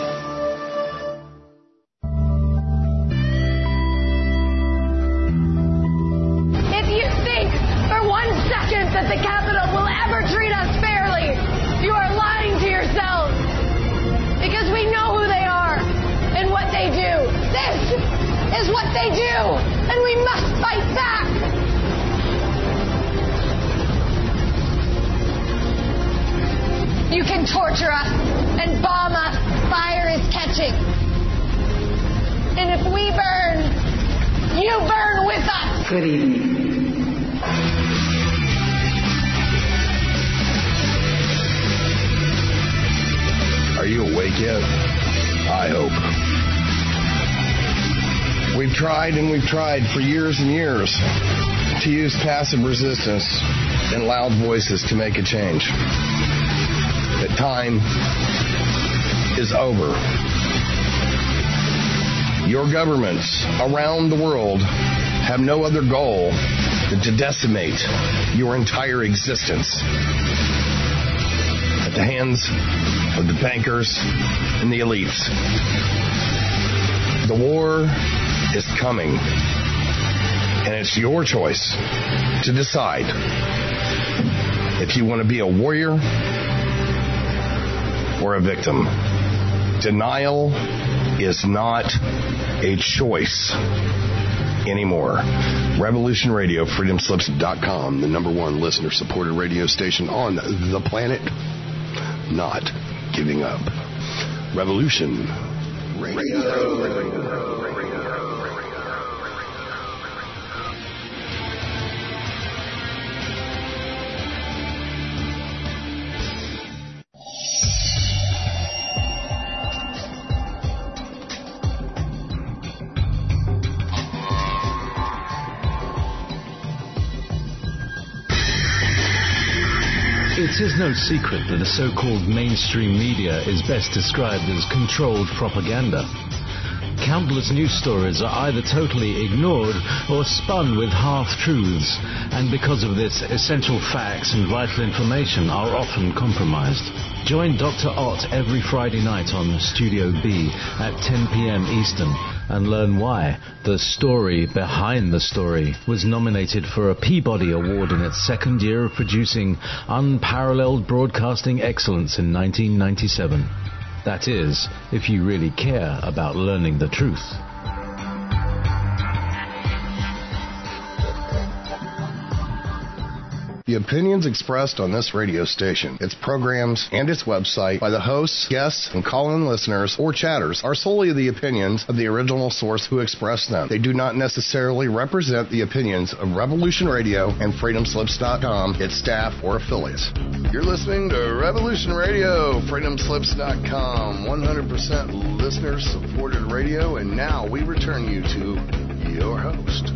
If you think for one second that the Capitol will ever treat us fairly, you are lying to yourselves. Because we know who they are and what they do. This is what they do, and we must fight back. You can torture us and bomb us. Fire is catching. And if we burn, you burn with us. Good evening. Are you awake yet? I hope. We've tried and we've tried for years and years to use passive resistance and loud voices to make a change. But time is over. Your governments around the world have no other goal than to decimate your entire existence at the hands of the bankers and the elites. The war is coming, And it's your choice to decide if you want to be a warrior or a victim. Denial is not a choice anymore. Revolution Radio, freedom slips dot com, the number one listener-supported radio station on the planet. Not giving up. Revolution Radio. It is no secret that the so-called mainstream media is best described as controlled propaganda. Countless news stories are either totally ignored or spun with half-truths, and because of this, essential facts and vital information are often compromised. Join Doctor Ott every Friday night on Studio B at ten p.m. Eastern and learn why The Story Behind the Story was nominated for a Peabody Award in its second year of producing unparalleled broadcasting excellence in nineteen ninety-seven. That is, if you really care about learning the truth. The opinions expressed on this radio station, its programs, and its website by the hosts, guests, and call-in listeners or chatters are solely the opinions of the original source who expressed them. They do not necessarily represent the opinions of Revolution Radio and freedom slips dot com, its staff, or affiliates. You're listening to Revolution Radio, freedom slips dot com, one hundred percent listener-supported radio, and now we return you to your host.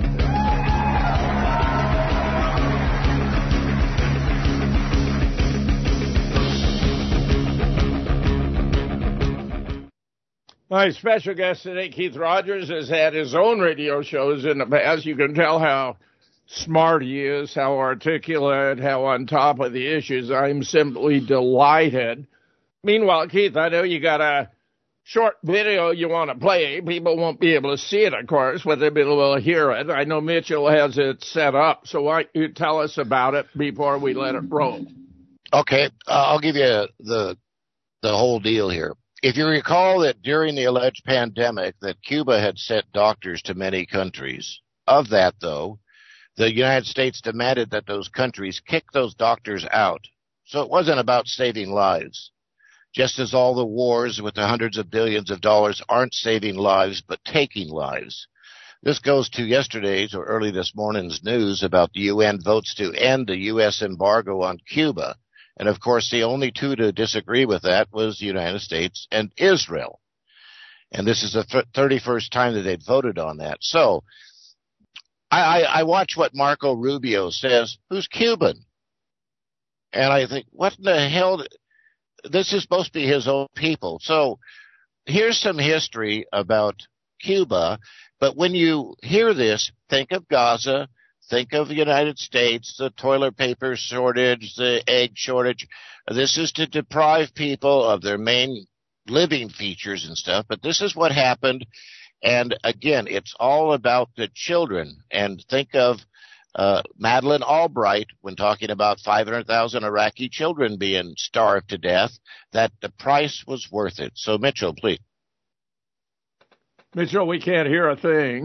My special guest today, Keith Rogers, has had his own radio shows in the past. You can tell how smart he is, how articulate, how on top of the issues. I'm simply delighted. Meanwhile, Keith, I know you got a short video you want to play. People won't be able to see it, of course, but they'll be able to hear it. I know Mitchell has it set up, so why don't you tell us about it before we let it roll? Okay, uh, I'll give you the the whole deal here. If you recall that during the alleged pandemic that Cuba had sent doctors to many countries, of that, though, the United States demanded that those countries kick those doctors out. So it wasn't about saving lives. Just as all the wars with the hundreds of billions of dollars aren't saving lives but taking lives. This goes to yesterday's or early this morning's news about the U N votes to end the U S embargo on Cuba. And, of course, the only two to disagree with that was the United States and Israel. And this is the th- thirty-first time that they'd voted on that. So I, I, I watch what Marco Rubio says, who's Cuban. And I think, what in the hell? This is supposed to be his own people. So here's some history about Cuba. But when you hear this, think of Gaza. Think of the United States, the toilet paper shortage, the egg shortage. This is to deprive people of their main living features and stuff. But this is what happened. And, again, it's all about the children. And think of uh, Madeleine Albright when talking about five hundred thousand Iraqi children being starved to death, that the price was worth it. So, Mitchell, please. Mitchell, we can't hear a thing.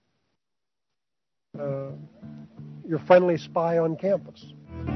Uh, your friendly spy on campus.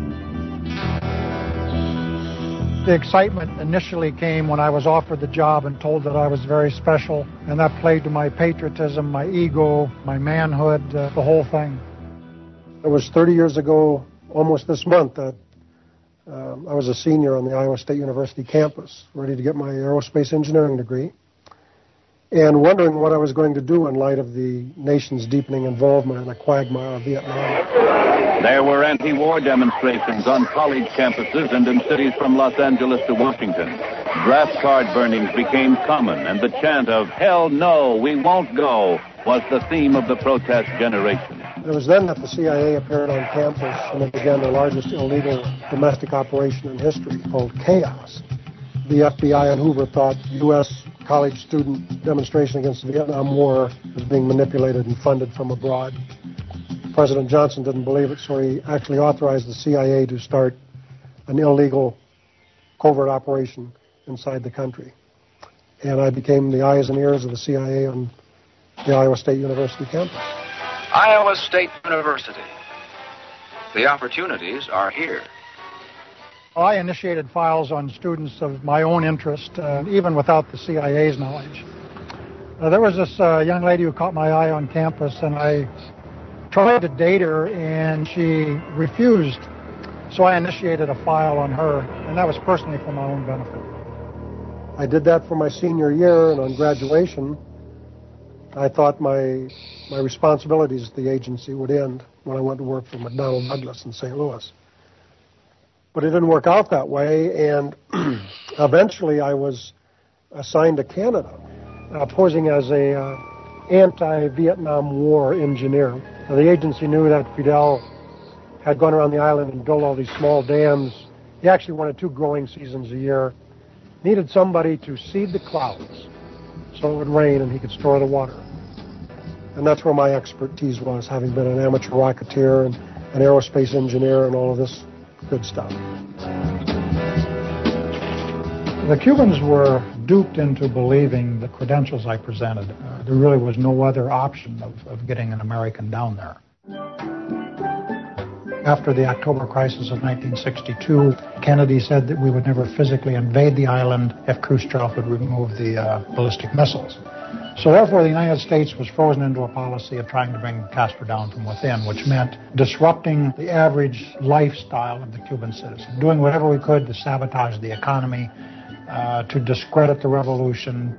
The excitement initially came when I was offered the job and told that I was very special, and that played to my patriotism, my ego, my manhood, uh, the whole thing. It was thirty years ago, almost this month, that um, I was a senior on the Iowa State University campus, ready to get my aerospace engineering degree, and wondering what I was going to do in light of the nation's deepening involvement in the quagmire of Vietnam. There were anti-war demonstrations on college campuses and in cities from Los Angeles to Washington. Draft card burnings became common, and the chant of, "Hell no, we won't go," was the theme of the protest generation. It was then that the C I A appeared on campus and it began the largest illegal domestic operation in history, called Chaos. The F B I and Hoover thought U S college student demonstration against the Vietnam War was being manipulated and funded from abroad. President Johnson didn't believe it, so he actually authorized the C I A to start an illegal covert operation inside the country. And I became the eyes and ears of the C I A on the Iowa State University campus. Iowa State University. The opportunities are here. I initiated files on students of my own interest, uh, even without the C I A's knowledge. Uh, there was this uh, young lady who caught my eye on campus, and I tried to date her, and she refused. So I initiated a file on her, and that was personally for my own benefit. I did that for my senior year, and on graduation, I thought my my responsibilities at the agency would end when I went to work for McDonnell Douglas in Saint Louis. But it didn't work out that way, and eventually I was assigned to Canada, uh, posing as a uh, anti-Vietnam War engineer. Now, the agency knew that Fidel had gone around the island and built all these small dams. He actually wanted two growing seasons a year. Needed somebody to seed the clouds so it would rain and he could store the water. And that's where my expertise was, having been an amateur rocketeer and an aerospace engineer and all of this good stuff. The Cubans were duped into believing the credentials I presented. Uh, there really was no other option of, of getting an American down there. After the October crisis of nineteen sixty-two, Kennedy said that we would never physically invade the island if Khrushchev would remove the uh, ballistic missiles. So therefore, the United States was frozen into a policy of trying to bring Castro down from within, which meant disrupting the average lifestyle of the Cuban citizen, doing whatever we could to sabotage the economy, uh, to discredit the revolution.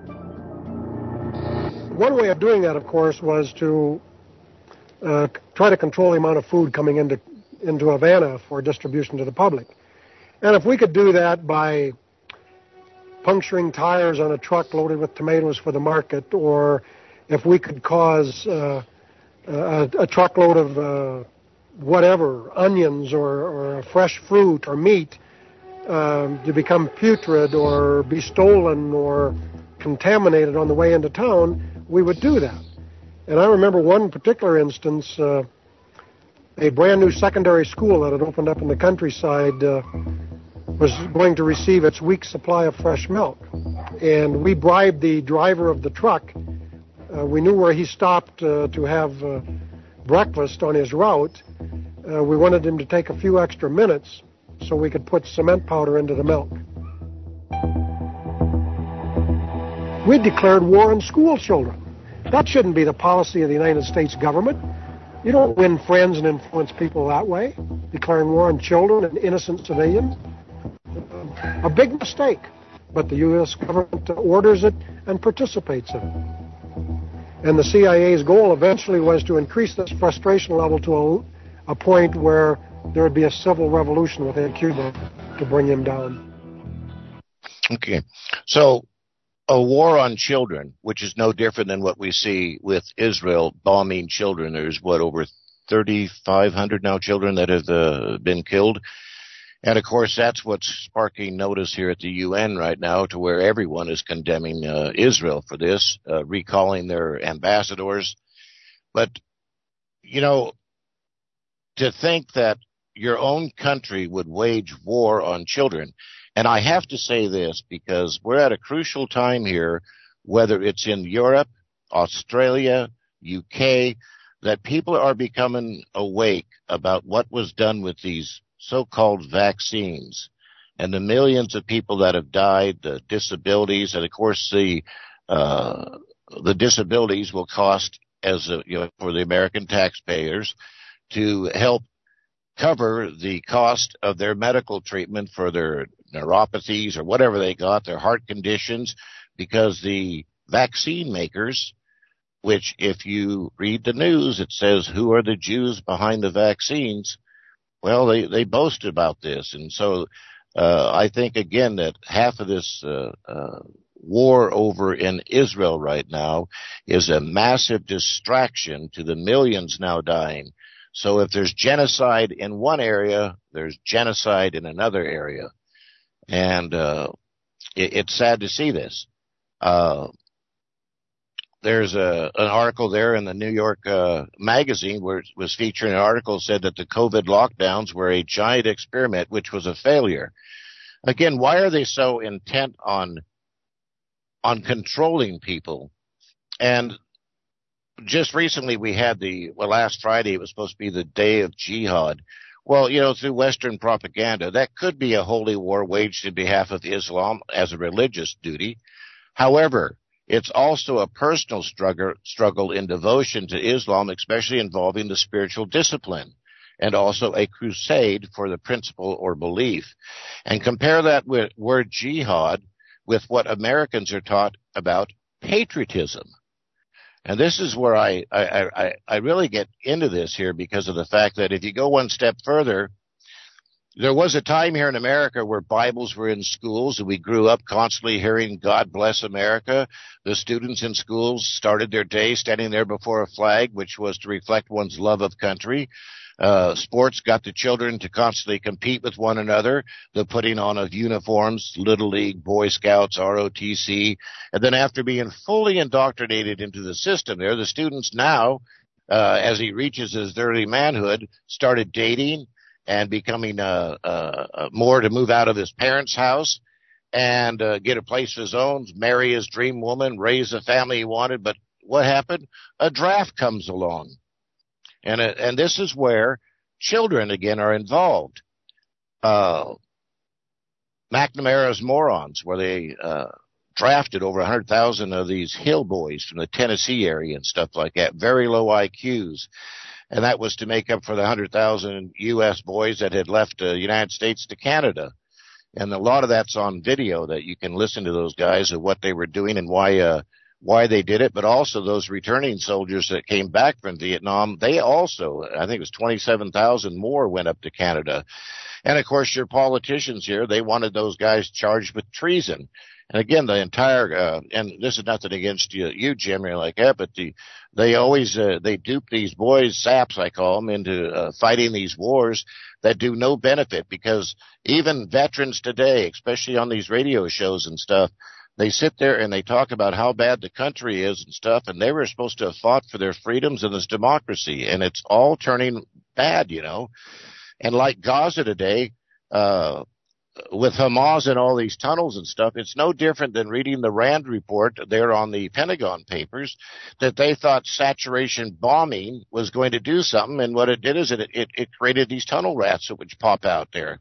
One way of doing that, of course, was to uh, try to control the amount of food coming into into Havana for distribution to the public. And if we could do that by puncturing tires on a truck loaded with tomatoes for the market, or if we could cause uh, a, a truckload of uh, whatever, onions or, or fresh fruit or meat um, to become putrid or be stolen or contaminated on the way into town, we would do that. And I remember one particular instance, uh, a brand new secondary school that had opened up in the countryside uh, was going to receive its week's supply of fresh milk. And we bribed the driver of the truck. Uh, we knew where he stopped uh, to have uh, breakfast on his route. Uh, we wanted him to take a few extra minutes so we could put cement powder into the milk. We declared war on school children. That shouldn't be the policy of the United States government. You don't win friends and influence people that way, declaring war on children and innocent civilians. A big mistake, but the U S government orders it and participates in it. And the C I A's goal eventually was to increase this frustration level to a, a point where there would be a civil revolution within Cuba to bring him down. Okay. So a war on children, which is no different than what we see with Israel bombing children. There's, what, over thirty-five hundred now children that have uh, been killed. And, of course, that's what's sparking notice here at the U N right now, to where everyone is condemning uh, Israel for this, uh, recalling their ambassadors. But, you know, to think that your own country would wage war on children. And I have to say this because we're at a crucial time here, whether it's in Europe, Australia, U K, that people are becoming awake about what was done with these so-called vaccines and the millions of people that have died, the disabilities, and of course the uh, the disabilities will cost as a, you know, for the American taxpayers to help cover the cost of their medical treatment for their neuropathies or whatever they got, their heart conditions, because the vaccine makers, which if you read the news, it says, who are the Jews behind the vaccines? Well, they, they boast about this. And so uh, I think, again, that half of this uh, uh, war over in Israel right now is a massive distraction to the millions now dying. So if there's genocide in one area, there's genocide in another area. And uh, it, it's sad to see this. Uh, there's a an article there in the New York uh, Magazine where it was featuring an article said that the COVID lockdowns were a giant experiment, which was a failure. Again, why are they so intent on on controlling people? And just recently we had the, well, last Friday it was supposed to be the day of jihad. Well, you know, through Western propaganda, that could be a holy war waged in behalf of Islam as a religious duty. However, it's also a personal struggle, struggle in devotion to Islam, especially involving the spiritual discipline, and also a crusade for the principle or belief. And compare that with word jihad with what Americans are taught about patriotism. And this is where I, I, I, I really get into this here, because of the fact that if you go one step further, there was a time here in America where Bibles were in schools, and we grew up constantly hearing God bless America. The students in schools started their day standing there before a flag, which was to reflect one's love of country. Uh, sports got the children to constantly compete with one another, the putting on of uniforms, Little League, Boy Scouts, R O T C. And then after being fully indoctrinated into the system there, the students now, uh, as he reaches his early manhood, started dating and becoming uh, uh, more to move out of his parents' house and uh, get a place of his own, marry his dream woman, raise the family he wanted. But what happened? A draft comes along. And uh, and this is where children, again, are involved. Uh, McNamara's Morons, where they uh, drafted over one hundred thousand of these hill boys from the Tennessee area and stuff like that, very low I Qs. And that was to make up for the one hundred thousand U S boys that had left the United States to Canada. And a lot of that's on video that you can listen to those guys and what they were doing and why uh, why they did it. But also those returning soldiers that came back from Vietnam, they also, I think it was twenty-seven thousand more went up to Canada. And, of course, your politicians here, they wanted those guys charged with treason. And again, the entire, uh, and this is nothing against you, you Jim, you're like, yeah, but the, they always, uh, they dupe these boys, saps, I call them, into uh, fighting these wars that do no benefit, because even veterans today, especially on these radio shows and stuff, they sit there and they talk about how bad the country is and stuff, and they were supposed to have fought for their freedoms and this democracy, and it's all turning bad, you know. And like Gaza today, uh, with Hamas and all these tunnels and stuff, it's no different than reading the Rand report there on the Pentagon Papers, that they thought saturation bombing was going to do something, and what it did is it it, it created these tunnel rats that would pop out there.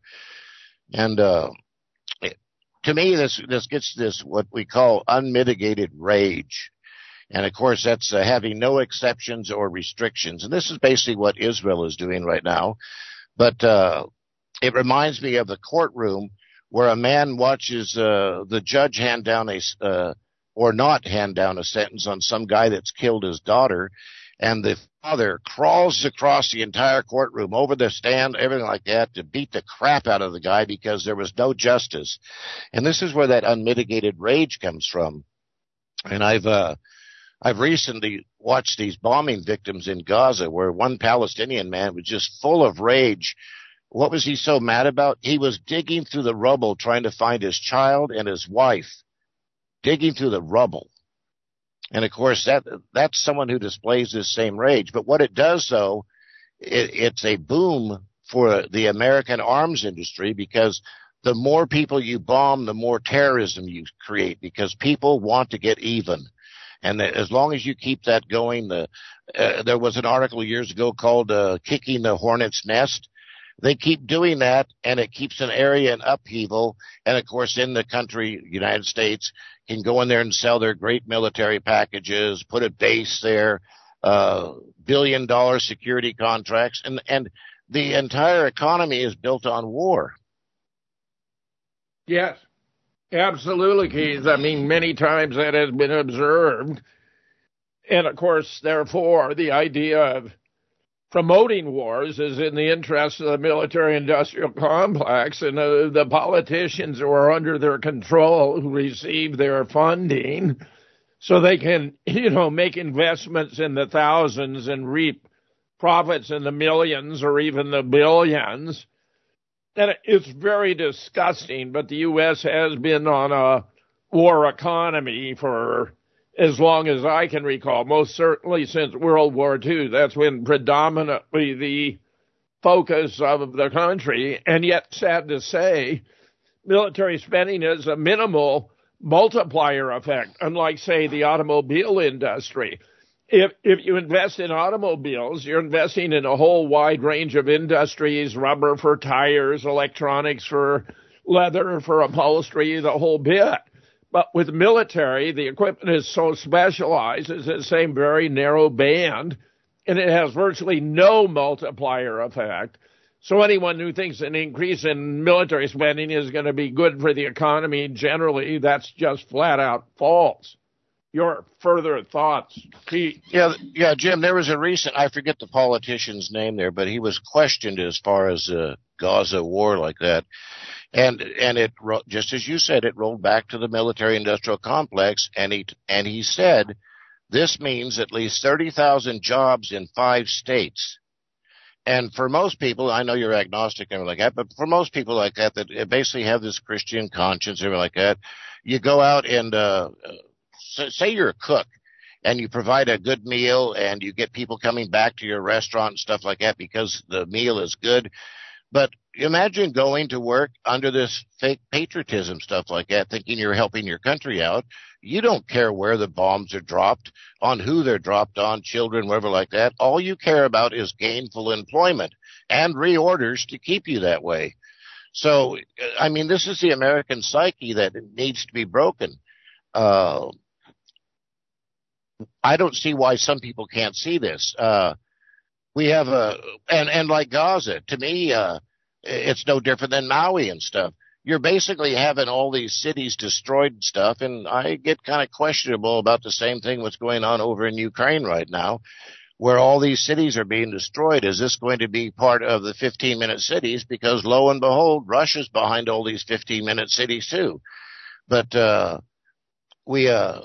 And uh, it, to me, this this gets this what we call unmitigated rage. And, of course, that's uh, having no exceptions or restrictions. And this is basically what Israel is doing right now. But uh it reminds me of the courtroom where a man watches uh, the judge hand down a, uh, or not hand down a sentence on some guy that's killed his daughter, and the father crawls across the entire courtroom, over the stand, everything like that, to beat the crap out of the guy because there was no justice. And this is where that unmitigated rage comes from. And I've, uh, I've recently watched these bombing victims in Gaza where one Palestinian man was just full of rage. What was he so mad about? He was digging through the rubble trying to find his child and his wife, digging through the rubble. And, of course, that that's someone who displays this same rage. But what it does, though, it, it's a boom for the American arms industry, because the more people you bomb, the more terrorism you create, because people want to get even. And as long as you keep that going, the, uh, there was an article years ago called uh, Kicking the Hornet's Nest. They keep doing that, and it keeps an area in upheaval. And, of course, in the country, United States, can go in there and sell their great military packages, put a base there, uh, billion-dollar security contracts, and, and the entire economy is built on war. Yes, absolutely, Keith. I mean, many times that has been observed. And, of course, therefore, the idea of promoting wars is in the interest of the military-industrial complex, and uh, the politicians who are under their control, who receive their funding, so they can, you know, make investments in the thousands and reap profits in the millions or even the billions. And it's very disgusting, but the U S has been on a war economy for as long as I can recall, most certainly since World War Two. That's when predominantly the focus of the country, and yet, sad to say, military spending is a minimal multiplier effect, unlike, say, the automobile industry. If if you invest in automobiles, you're investing in a whole wide range of industries, rubber for tires, electronics for leather, for upholstery, the whole bit. But with military, the equipment is so specialized, it's the same very narrow band, and it has virtually no multiplier effect. So anyone who thinks an increase in military spending is going to be good for the economy generally, that's just flat out false. Your further thoughts, Pete? Yeah, yeah, Jim, there was a recent, I forget the politician's name there, but he was questioned as far as a Gaza war like that. And and it, just as you said, it rolled back to the military-industrial complex, and he, and he said, this means at least thirty thousand jobs in five states. And for most people, I know you're agnostic and like that, but for most people like that, that basically have this Christian conscience and like that, you go out and uh, say you're a cook and you provide a good meal and you get people coming back to your restaurant and stuff like that because the meal is good. But imagine going to work under this fake patriotism stuff like that, thinking you're helping your country out. You don't care where the bombs are dropped, on who they're dropped on, children, whatever like that. All you care about is gainful employment and reorders to keep you that way. So, I mean, this is the American psyche that needs to be broken. Uh, I don't see why some people can't see this. Uh, we have a, and, and like Gaza, to me, uh, it's no different than Maui and stuff. You're basically having all these cities destroyed and stuff, and I get kind of questionable about the same thing what's going on over in Ukraine right now, where all these cities are being destroyed. Is this going to be part of the fifteen-minute cities? Because lo and behold, Russia's behind all these fifteen-minute cities too. But uh, we, uh,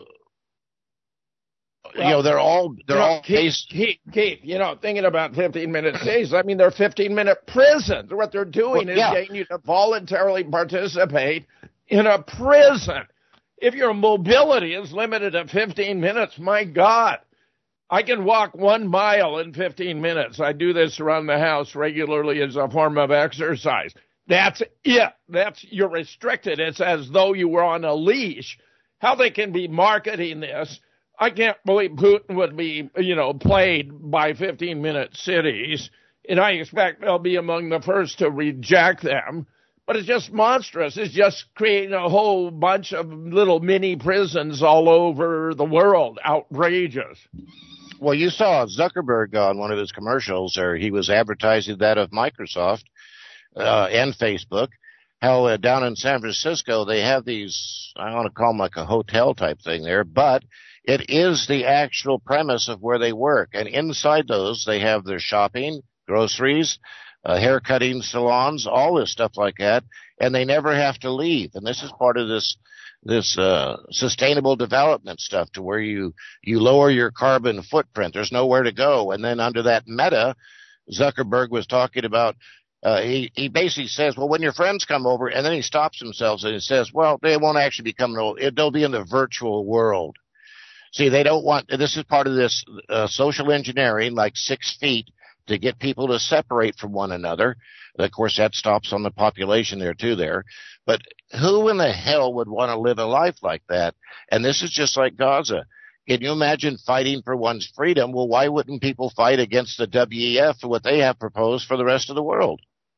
well, you know, they're all they're you know, all keep, based. Keep, keep, you know, thinking about fifteen-minute cities. I mean, they're fifteen-minute prisons. What they're doing Well, is yeah. getting you to voluntarily participate in a prison. If your mobility is limited to fifteen minutes, my God, I can walk one mile in fifteen minutes. I do this around the house regularly as a form of exercise. That's it. That's, you're restricted. It's as though you were on a leash. How they can be marketing this, I can't believe Putin would be, you know, played by fifteen-minute cities, and I expect they'll be among the first to reject them. But it's just monstrous. It's just creating a whole bunch of little mini prisons all over the world. Outrageous. Well, you saw Zuckerberg on one of his commercials, or he was advertising that of Microsoft uh, and Facebook, how uh, down in San Francisco they have these, I want to call them like a hotel type thing there, but it is the actual premise of where they work. And inside those, they have their shopping, groceries, uh, hair cutting salons, all this stuff like that, and they never have to leave. And this is part of this this uh, sustainable development stuff to where you, you lower your carbon footprint. There's nowhere to go. And then under that meta, Zuckerberg was talking about, uh, he, he basically says, well, when your friends come over, and then he stops himself and he says, well, they won't actually be coming over. They'll be in the virtual world. See, they don't want, this is part of this uh, social engineering, like six feet, to get people to separate from one another. Of course, that stops on the population there, too, there. But who in the hell would want to live a life like that? And this is just like Gaza. Can you imagine fighting for one's freedom? Well, why wouldn't people fight against the W E F for what they have proposed for the rest of the world?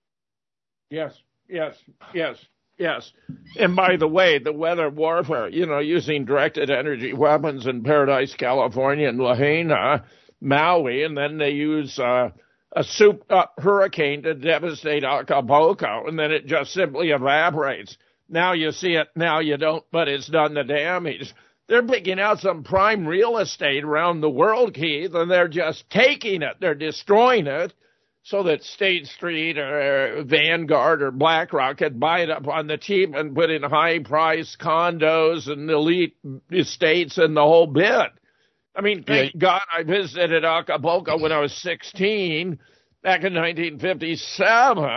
Yes, yes, yes. Yes. And by the way, the weather warfare, you know, using directed energy weapons in Paradise, California, and Lahaina, Maui, and then they use uh, a souped-up hurricane to devastate Acapulco, and then it just simply evaporates. Now you see it, now you don't, but it's done the damage. They're picking out some prime real estate around the world, Keith, and they're just taking it. They're destroying it, so that State Street or Vanguard or BlackRock could buy it up on the cheap and put in high-priced condos and elite estates and the whole bit. I mean, thank God I visited Acapulco when I was sixteen, back in nineteen fifty-seven,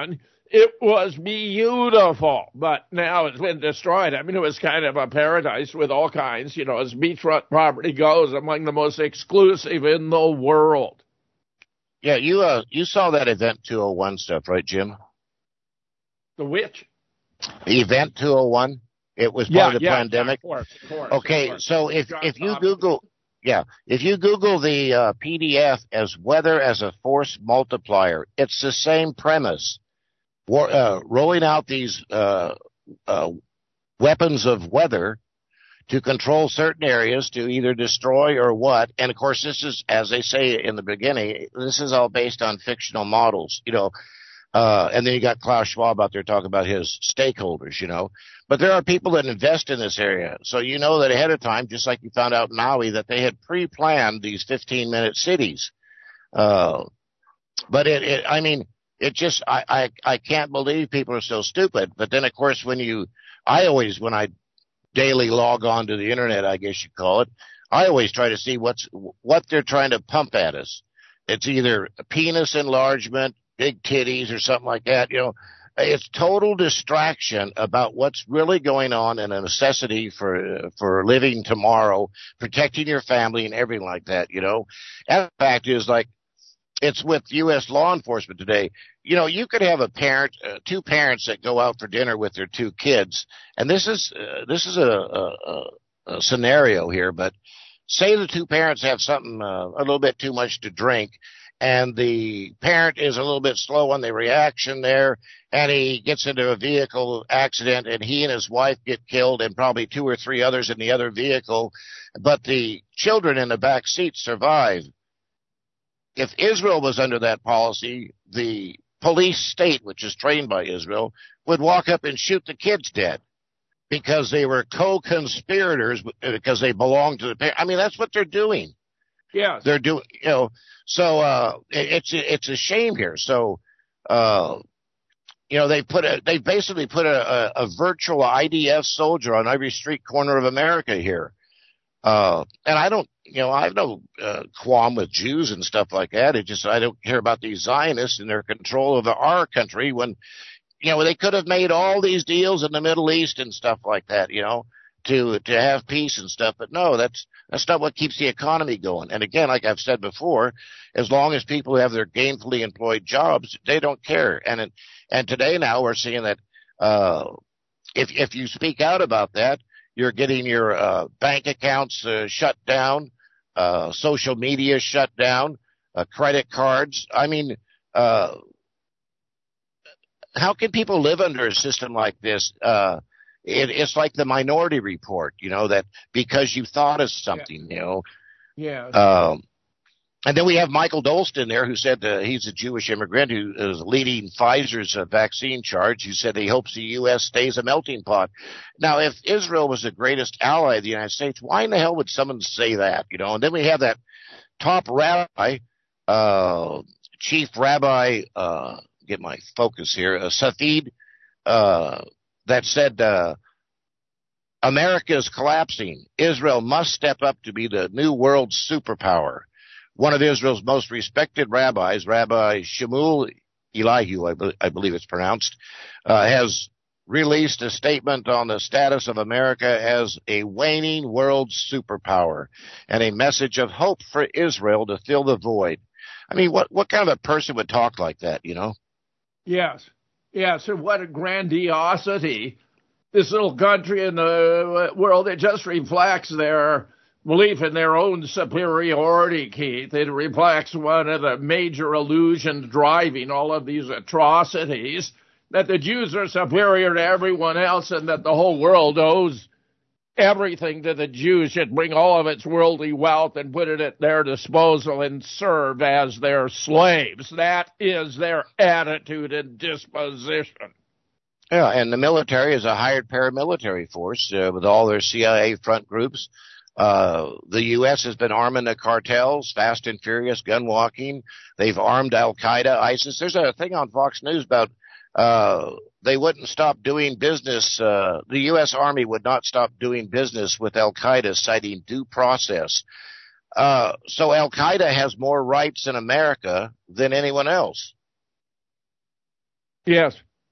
It was beautiful, but now it's been destroyed. I mean, it was kind of a paradise with all kinds, you know, as beachfront property goes, among the most exclusive in the world. Yeah, you uh, you saw that Event two oh one stuff, right, Jim? The which? The Event two oh one. It was part yeah, of the yeah, pandemic. Yeah, of course, of course, okay, of course. so if if you Google, yeah, if you Google the uh, P D F as weather as a force multiplier, it's the same premise. War, uh, rolling out these uh, uh, weapons of weather to control certain areas to either destroy or what. And, of course, this is, as they say in the beginning, this is all based on fictional models, you know. Uh, and then you got Klaus Schwab out there talking about his stakeholders, you know. But there are people that invest in this area. So you know that ahead of time, just like you found out in Maui, that they had pre-planned these fifteen-minute cities. Uh, but, it, it, I mean, it just, I, I, I can't believe people are so stupid. But then, of course, when you, I always, when I daily log on to the internet, I guess you call it, I always try to see what's, what they're trying to pump at us. It's either penis enlargement, big titties or something like that. You know, it's total distraction about what's really going on and a necessity for, for living tomorrow, protecting your family and everything like that, you know. And the fact is, like, it's with U S law enforcement today. You know, you could have a parent, uh, two parents that go out for dinner with their two kids, and this is uh, this is a, a, a scenario here. But say the two parents have something uh, a little bit too much to drink, and the parent is a little bit slow on the reaction there, and he gets into a vehicle accident, and he and his wife get killed, and probably two or three others in the other vehicle, but the children in the back seat survive. If Israel was under that policy, the police state, which is trained by Israel, would walk up and shoot the kids dead because they were co-conspirators because they belonged to the parents. I mean, that's what they're doing. Yeah, they're doing. You know, so uh, it, it's it's a shame here. So, uh, you know, they put a they basically put a, a, a virtual I D F soldier on every street corner of America here. Uh, and I don't, you know, I have no uh, qualm with Jews and stuff like that. It just, I don't care about these Zionists and their control of our country when, you know, they could have made all these deals in the Middle East and stuff like that, you know, to, to have peace and stuff. But no, that's, that's not what keeps the economy going. And again, like I've said before, as long as people have their gainfully employed jobs, they don't care. And, it, and today now we're seeing that, uh, if, if you speak out about that, you're getting your uh, bank accounts uh, shut down, uh, social media shut down, uh, credit cards. I mean, uh, how can people live under a system like this? Uh, it, it's like the Minority Report, you know, that because you thought of something, yeah. you know. Yeah. Um, and then we have Michael Dolston there, who said uh, he's a Jewish immigrant who is leading Pfizer's uh, vaccine charge. Who said he hopes the U S stays a melting pot. Now, if Israel was the greatest ally of the United States, why in the hell would someone say that? You know, and then we have that top rabbi, uh, chief rabbi, uh, get my focus here, uh, Safed, uh, that said, uh, America is collapsing. Israel must step up to be the new world superpower. One of Israel's most respected rabbis, Rabbi Shmuel Elihu, I, be, I believe it's pronounced, uh, has released a statement on the status of America as a waning world superpower and a message of hope for Israel to fill the void. I mean, what, what kind of a person would talk like that, you know? Yes. Yes, and what a grandiosity. This little country in the world, it just reflects their belief in their own superiority, Keith. It reflects one of the major illusions driving all of these atrocities, that the Jews are superior to everyone else and that the whole world owes everything to the Jews, should bring all of its worldly wealth and put it at their disposal and serve as their slaves. That is their attitude and disposition. Yeah, and the military is a hired paramilitary force uh, with all their C I A front groups. Uh, the U S has been arming the cartels, fast and furious, gun walking. They've armed Al-Qaeda, ISIS. There's a thing on Fox News about uh, they wouldn't stop doing business. Uh, the U S Army would not stop doing business with Al-Qaeda, citing due process. Uh, so Al-Qaeda has more rights in America than anyone else. Yes.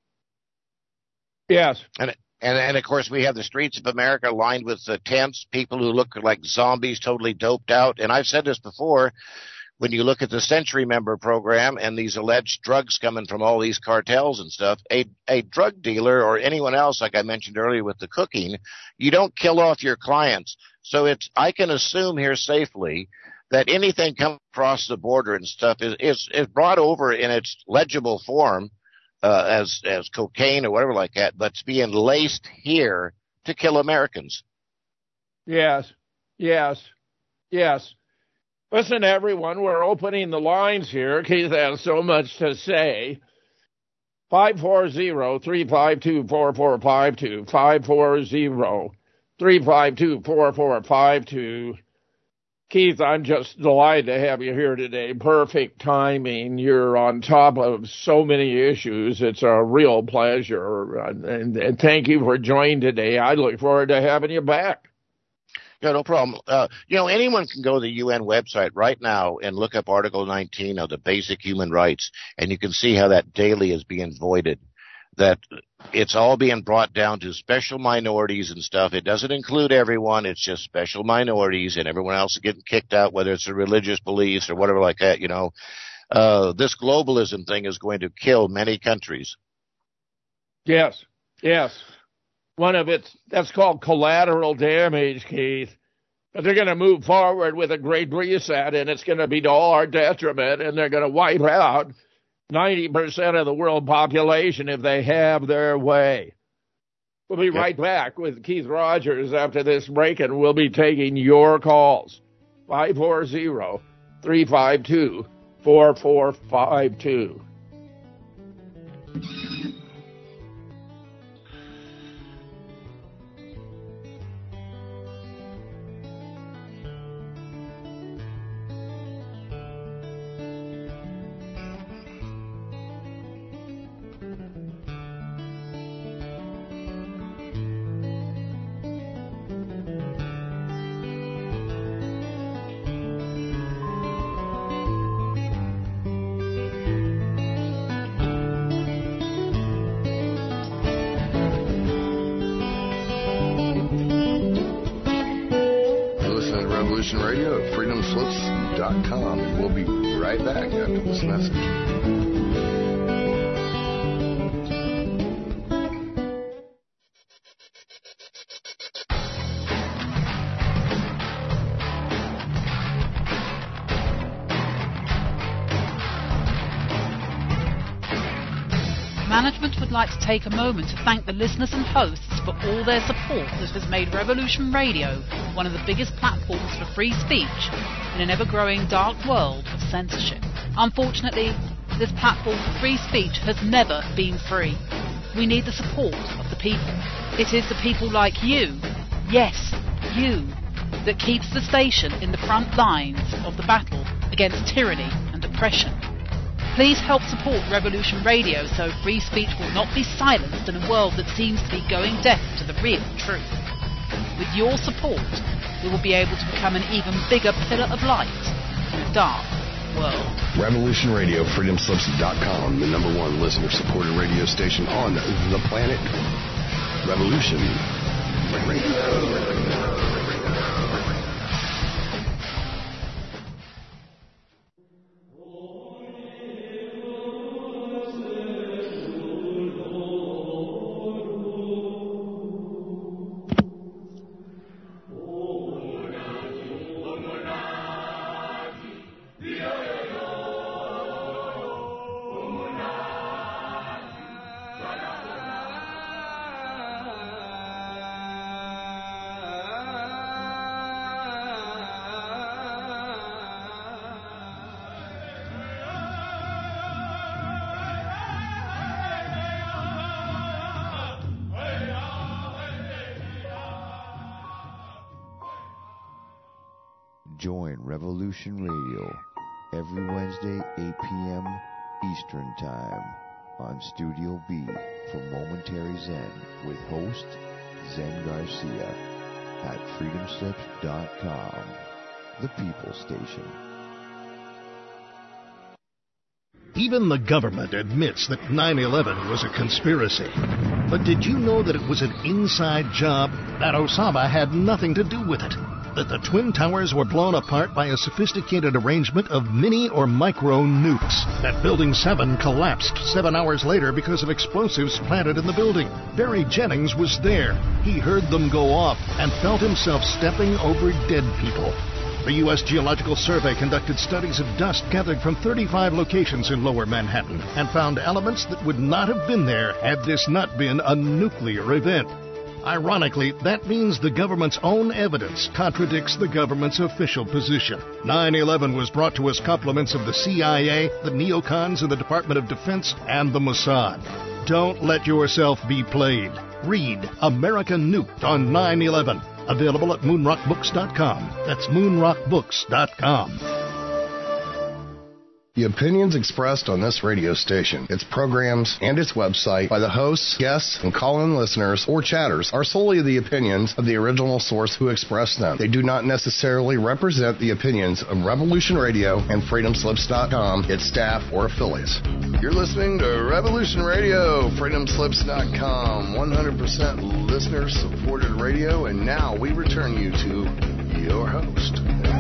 Yes. And and and of course we have the streets of America lined with uh, tents, people who look like zombies, totally doped out. And I've said this before. When you look at the Century Member program and these alleged drugs coming from all these cartels and stuff, a, a drug dealer or anyone else, like I mentioned earlier with the cooking, you don't kill off your clients. So it's, I can assume here safely that anything coming across the border and stuff is, is, is brought over in its legible form uh, as, as cocaine or whatever like that, but it's being laced here to kill Americans. Yes, yes, yes. Listen, everyone, we're opening the lines here. Keith has so much to say. five four zero, three five two, four four five two, five four zero, three five two, four four five two. Keith, I'm just delighted to have you here today. Perfect timing. You're on top of so many issues. It's a real pleasure. And, and thank you for joining today. I look forward to having you back. Yeah, no problem. Uh, you know, anyone can go to the U N website right now and look up Article nineteen of the Basic Human Rights, and you can see how that daily is being voided, that it's all being brought down to special minorities and stuff. It doesn't include everyone. It's just special minorities, and everyone else is getting kicked out, whether it's their religious beliefs or whatever like that, you know. Uh, this globalism thing is going to kill many countries. Yes, yes. One of its, that's called collateral damage, Keith. But they're going to move forward with a great reset, and it's going to be to all our detriment, and they're going to wipe out ninety percent of the world population if they have their way. We'll be yep. right back with Keith Rogers after this break, and we'll be taking your calls. five four zero, three five two, four four five two. Radio at freedom slips dot com, and we'll be right back after this message. Management would like to take a moment to thank the listeners and hosts for all their support that has made Revolution Radio one of the biggest platforms for free speech in an ever-growing dark world of censorship. Unfortunately, this platform for free speech has never been free. We need the support of the people. It is the people like you, yes, you, that keeps the station in the front lines of the battle against tyranny and oppression. Please help support Revolution Radio so free speech will not be silenced in a world that seems to be going deaf to the real truth. With your support, we will be able to become an even bigger pillar of light in a dark world. Revolution Radio, freedom slips dot com, the number one listener-supported radio station on the planet. Revolution Radio. Join Revolution Radio every Wednesday, eight p.m. Eastern Time on Studio B for Momentary Zen with host Zen Garcia at freedom slips dot com, the People Station. Even the government admits that nine eleven was a conspiracy. But did you know that it was an inside job? That Osama had nothing to do with it? That the Twin Towers were blown apart by a sophisticated arrangement of mini or micro nukes? That Building seven collapsed seven hours later because of explosives planted in the building? Barry Jennings was there. He heard them go off and felt himself stepping over dead people. The U S Geological Survey conducted studies of dust gathered from thirty-five locations in Lower Manhattan and found elements that would not have been there had this not been a nuclear event. Ironically, that means the government's own evidence contradicts the government's official position. nine eleven was brought to us compliments of the C I A, the neocons in the Department of Defense, and the Mossad. Don't let yourself be played. Read America Nuked on nine eleven. Available at moon rock books dot com. That's moon rock books dot com. The opinions expressed on this radio station, its programs, and its website by the hosts, guests, and call-in listeners or chatters are solely the opinions of the original source who expressed them. They do not necessarily represent the opinions of Revolution Radio and freedom slips dot com, its staff, or affiliates. You're listening to Revolution Radio, freedom slips dot com, one hundred percent listener-supported radio, and now we return you to your host.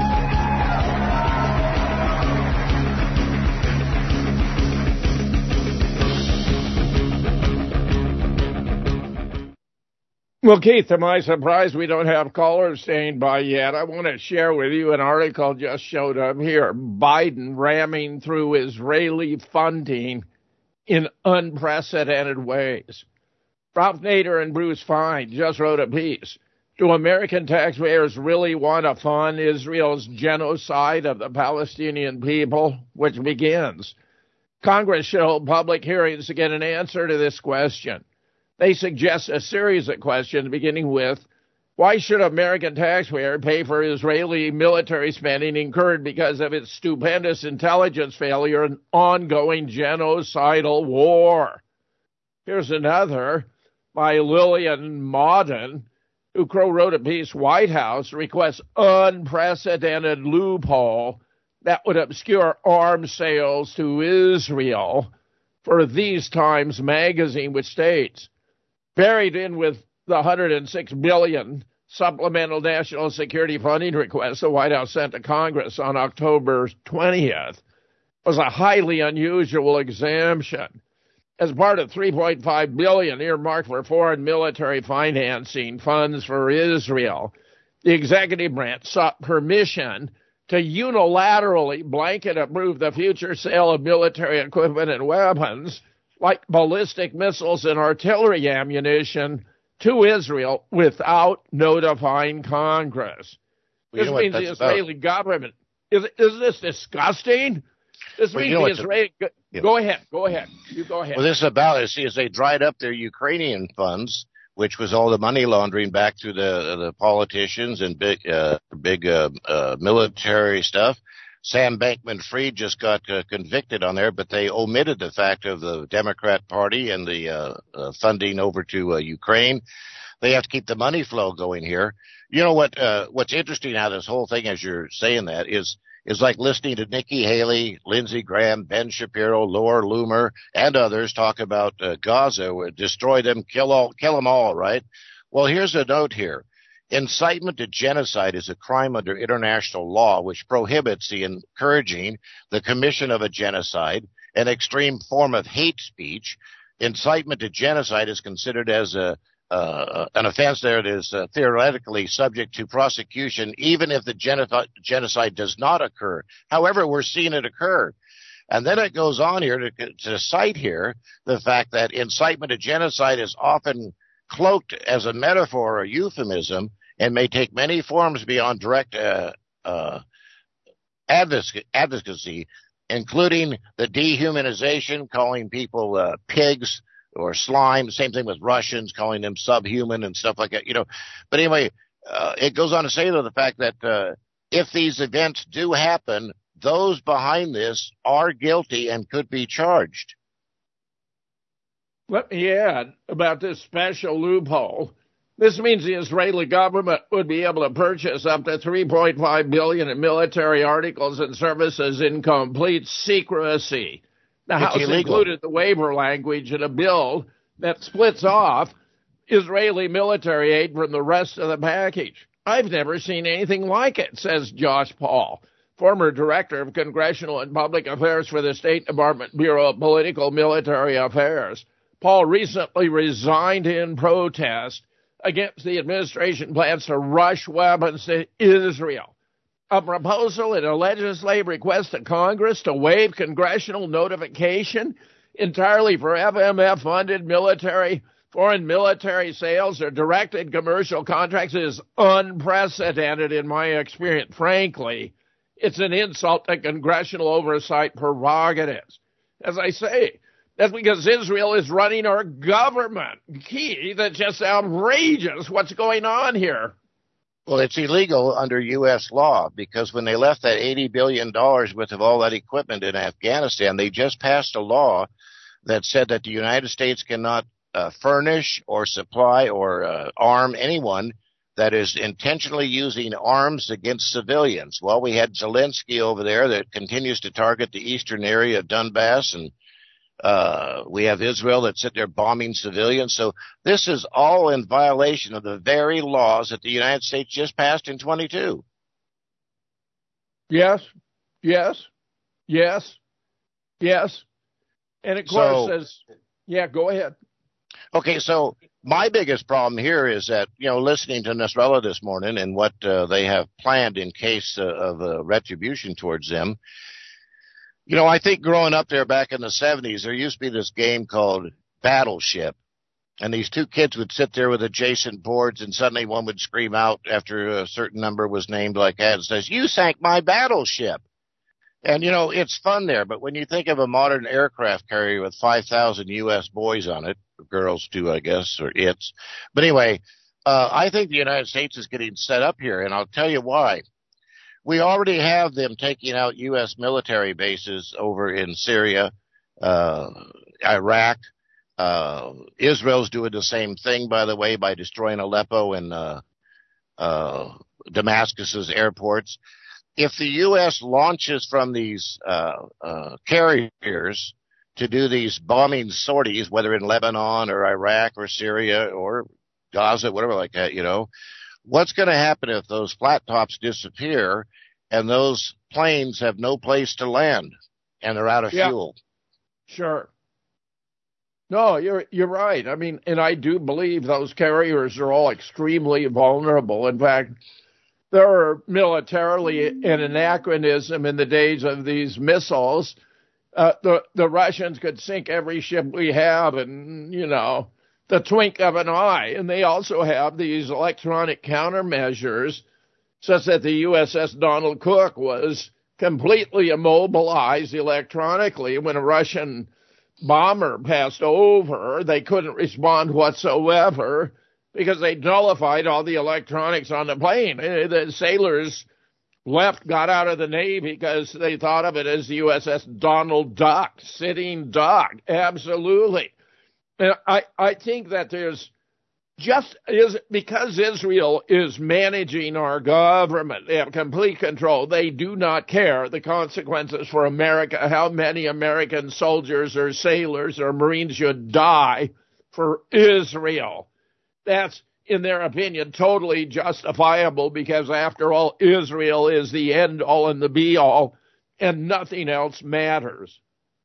Well, Keith, to my surprise, we don't have callers staying by yet. I want to share with you an article just showed up here. Biden ramming through Israeli funding in unprecedented ways. Ralph Nader and Bruce Fine just wrote a piece. Do American taxpayers really want to fund Israel's genocide of the Palestinian people, which begins? Congress should hold public hearings to get an answer to this question. They suggest a series of questions, beginning with, why should American taxpayer pay for Israeli military spending incurred because of its stupendous intelligence failure and ongoing genocidal war? Here's another by Lillian Mauden, who co-wrote a piece, White House requests unprecedented loophole that would obscure arms sales to Israel for These Times magazine, which states, buried in with the one hundred six billion dollars supplemental national security funding request the White House sent to Congress on October twentieth was a highly unusual exemption. As part of three point five billion dollars earmarked for foreign military financing funds for Israel, the executive branch sought permission to unilaterally blanket approve the future sale of military equipment and weapons like ballistic missiles and artillery ammunition to Israel without notifying Congress. Well, this means the Israeli about. government. Is, is this disgusting? This well, means you know the Israeli. The, yeah. Go ahead. Go ahead. You go ahead. Well, this is about is, is they dried up their Ukrainian funds, which was all the money laundering back to the the politicians and big uh, big uh, uh, military stuff. Sam Bankman-Fried just got uh, convicted on there, but they omitted the fact of the Democrat Party and the uh, uh, funding over to uh, Ukraine. They have to keep the money flow going here. You know what? Uh, what's interesting out of this whole thing, as you're saying that, is is like listening to Nikki Haley, Lindsey Graham, Ben Shapiro, Laura Loomer, and others talk about uh, Gaza, destroy them, kill all, kill them all, right? Well, here's a note here. Incitement to genocide is a crime under international law which prohibits the encouraging the commission of a genocide, an extreme form of hate speech. Incitement to genocide is considered as a uh, an offense that is uh, theoretically subject to prosecution even if the genocide, genocide does not occur. However, we're seeing it occur. And then it goes on here to, to cite here the fact that incitement to genocide is often cloaked as a metaphor or a euphemism and may take many forms beyond direct uh, uh, advocacy, including the dehumanization, calling people uh, pigs or slime. Same thing with Russians, calling them subhuman and stuff like that. You know, but anyway, uh, it goes on to say though the fact that uh, if these events do happen, those behind this are guilty and could be charged. Let me add about this special loophole. This means the Israeli government would be able to purchase up to three point five billion dollars in military articles and services in complete secrecy. The House included the waiver language in a bill that splits off Israeli military aid from the rest of the package. I've never seen anything like it, says Josh Paul, former director of Congressional and Public Affairs for the State Department Bureau of Political Military Affairs. Paul recently resigned in protest against the administration plans to rush weapons to Israel. A proposal in a legislative request to Congress to waive congressional notification entirely for F M F-funded military, foreign military sales or directed commercial contracts is unprecedented in my experience. Frankly, it's an insult to congressional oversight prerogatives. As I say, that's because Israel is running our government. Key, that's just outrageous. What's going on here? Well, it's illegal under U S law because when they left that eighty billion dollars worth of all that equipment in Afghanistan, they just passed a law that said that the United States cannot uh, furnish or supply or uh, arm anyone that is intentionally using arms against civilians. Well, we had Zelensky over there that continues to target the eastern area of Donbass, and uh, we have Israel that sit there bombing civilians. So this is all in violation of the very laws that the United States just passed in twenty-two. Yes, yes, yes, yes. And of course, So- as, yeah, go ahead. Okay, so my biggest problem here is that, you know, listening to Nasrallah this morning and what uh, they have planned in case uh, of uh, retribution towards them, you know, I think growing up there back in the seventies, there used to be this game called Battleship. And these two kids would sit there with adjacent boards, and suddenly one would scream out after a certain number was named like that and says, "You sank my battleship." And, you know, it's fun there. But when you think of a modern aircraft carrier with five thousand U S boys on it, girls too, I guess, or it's. But anyway, uh, I think the United States is getting set up here, and I'll tell you why. We already have them taking out U S military bases over in Syria, uh, Iraq. Uh, Israel's doing the same thing, by the way, by destroying Aleppo and uh, uh, Damascus's airports. If the U S launches from these uh, uh, carriers to do these bombing sorties, whether in Lebanon or Iraq or Syria or Gaza, whatever like that, you know, what's going to happen if those flat tops disappear and those planes have no place to land and they're out of Yeah. fuel? Sure. No, you're you're right. I mean, and I do believe those carriers are all extremely vulnerable. In fact, there are militarily an anachronism in the days of these missiles. Uh, the the Russians could sink every ship we have in, you know, the twink of an eye. And they also have these electronic countermeasures such that the U S S Donald Cook was completely immobilized electronically. When a Russian bomber passed over, they couldn't respond whatsoever because they nullified all the electronics on the plane. The sailors left, got out of the Navy because they thought of it as the U S S Donald Duck, sitting duck. Absolutely. And I, I think that there's just is because Israel is managing our government. They have complete control. They do not care the consequences for America, how many American soldiers or sailors or Marines should die for Israel. That's, in their opinion, totally justifiable because, after all, Israel is the end-all and the be-all, and nothing else matters.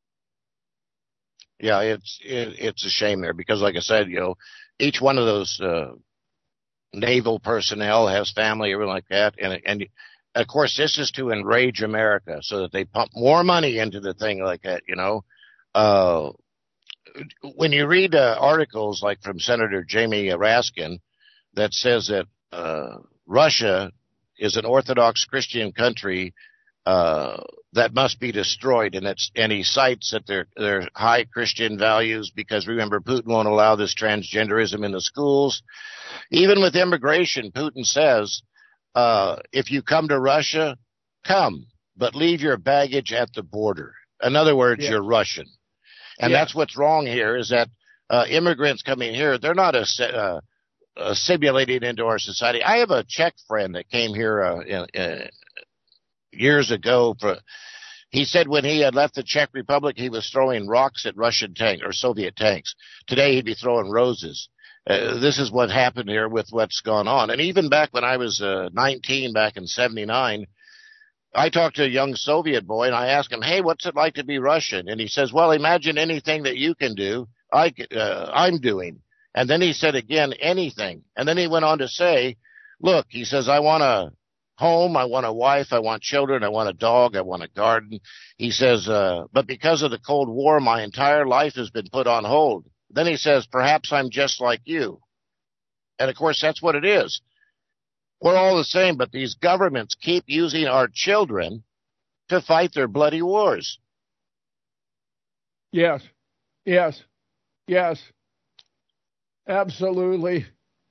Yeah, it's it, it's a shame there because, like I said, you know, each one of those uh, naval personnel has family, everything like that, and and of course this is to enrage America so that they pump more money into the thing like that. You know, uh, when you read uh, articles like from Senator Jamie Raskin that says that uh, Russia is an Orthodox Christian country uh, that must be destroyed, and it's and he cites that they're they're high Christian values because remember Putin won't allow this transgenderism in the schools. Even with immigration, Putin says uh, if you come to Russia, come, but leave your baggage at the border. In other words, Yeah. you're Russian, and Yeah. that's what's wrong here is that uh, immigrants coming here, they're not a. Uh, assimilating into our society. I have a Czech friend that came here uh, in, uh, years ago. For, He said when he had left the Czech Republic, he was throwing rocks at Russian tanks or Soviet tanks. Today, he'd be throwing roses. Uh, this is what happened here with what's gone on. And even back when I was uh, nineteen, back in seventy-nine, I talked to a young Soviet boy, and I asked him, hey, what's it like to be Russian? And he says, well, imagine anything that you can do, I, uh, I'm doing. And then he said again, anything. And then he went on to say, look, he says, I want a home, I want a wife, I want children, I want a dog, I want a garden. He says, uh, but because of the Cold War, my entire life has been put on hold. Then he says, perhaps I'm just like you. And, of course, that's what it is. We're all the same, but these governments keep using our children to fight their bloody wars. Yes, yes, yes, absolutely.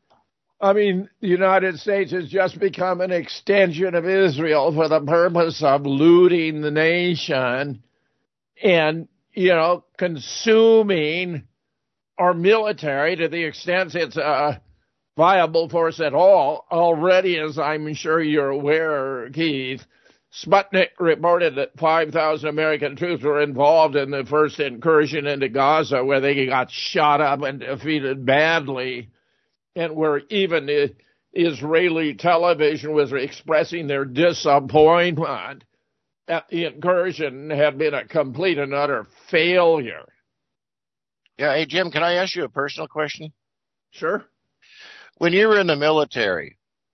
I mean, the United States has just become an extension of Israel for the purpose of looting the nation and, you know, consuming our military to the extent it's a viable force at all. Already, as I'm sure you're aware, Keith, Sputnik reported that five thousand American troops were involved in the first incursion into Gaza, where they got shot up and defeated badly, and where even the Israeli television was expressing their disappointment that the incursion had been a complete and utter failure. Yeah, hey, Jim, can I ask you a personal question? Sure. When you were in the military,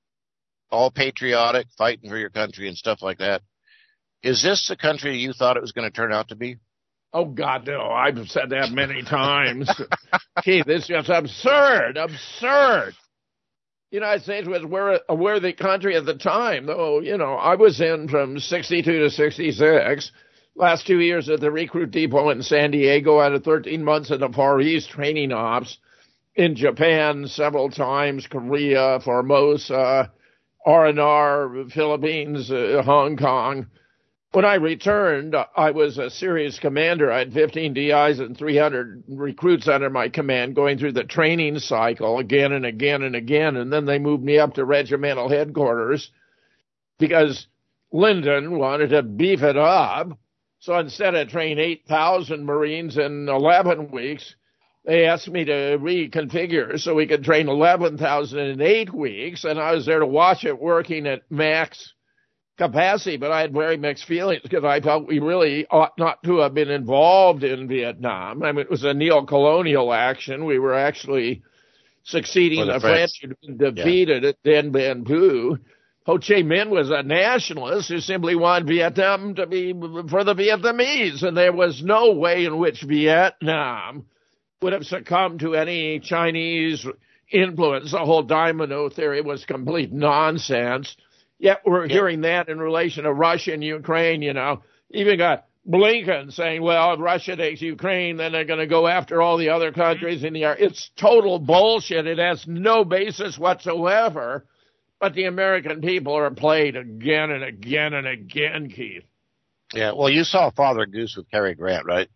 all patriotic, fighting for your country and stuff like that, is this the country you thought it was going to turn out to be? Oh, God, no. I've said that many times. Keith, it's just absurd, absurd. The United States was a worthy country at the time, though, you know, I was in from sixty-two to sixty-six. Last two years at the recruit depot in San Diego, I had thirteen months in the Far East training ops, in Japan several times, Korea, Formosa, R and R, Philippines, uh, Hong Kong. When I returned, I was a serious commander. I had fifteen D Is and three hundred recruits under my command going through the training cycle again and again and again. And then they moved me up to regimental headquarters because Lyndon wanted to beef it up. So instead of train eight thousand Marines in eleven weeks, they asked me to reconfigure so we could train eleven thousand in eight weeks. And I was there to watch it working at max capacity. But I had very mixed feelings because I felt we really ought not to have been involved in Vietnam. I mean, it was a neo-colonial action. We were actually succeeding the the French. French who'd been defeated yeah. at Dien Bien Phu. Ho Chi Minh was a nationalist who simply wanted Vietnam to be for the Vietnamese, and there was no way in which Vietnam would have succumbed to any Chinese influence. The whole domino theory was complete nonsense. Yet we're yeah. hearing that in relation to Russia and Ukraine, you know. Even got Blinken saying, well, if Russia takes Ukraine, then they're going to go after all the other countries in the area. It's total bullshit. It has no basis whatsoever. But the American people are played again and again and again, Keith. Yeah, well, you saw Father Goose with Cary Grant, right?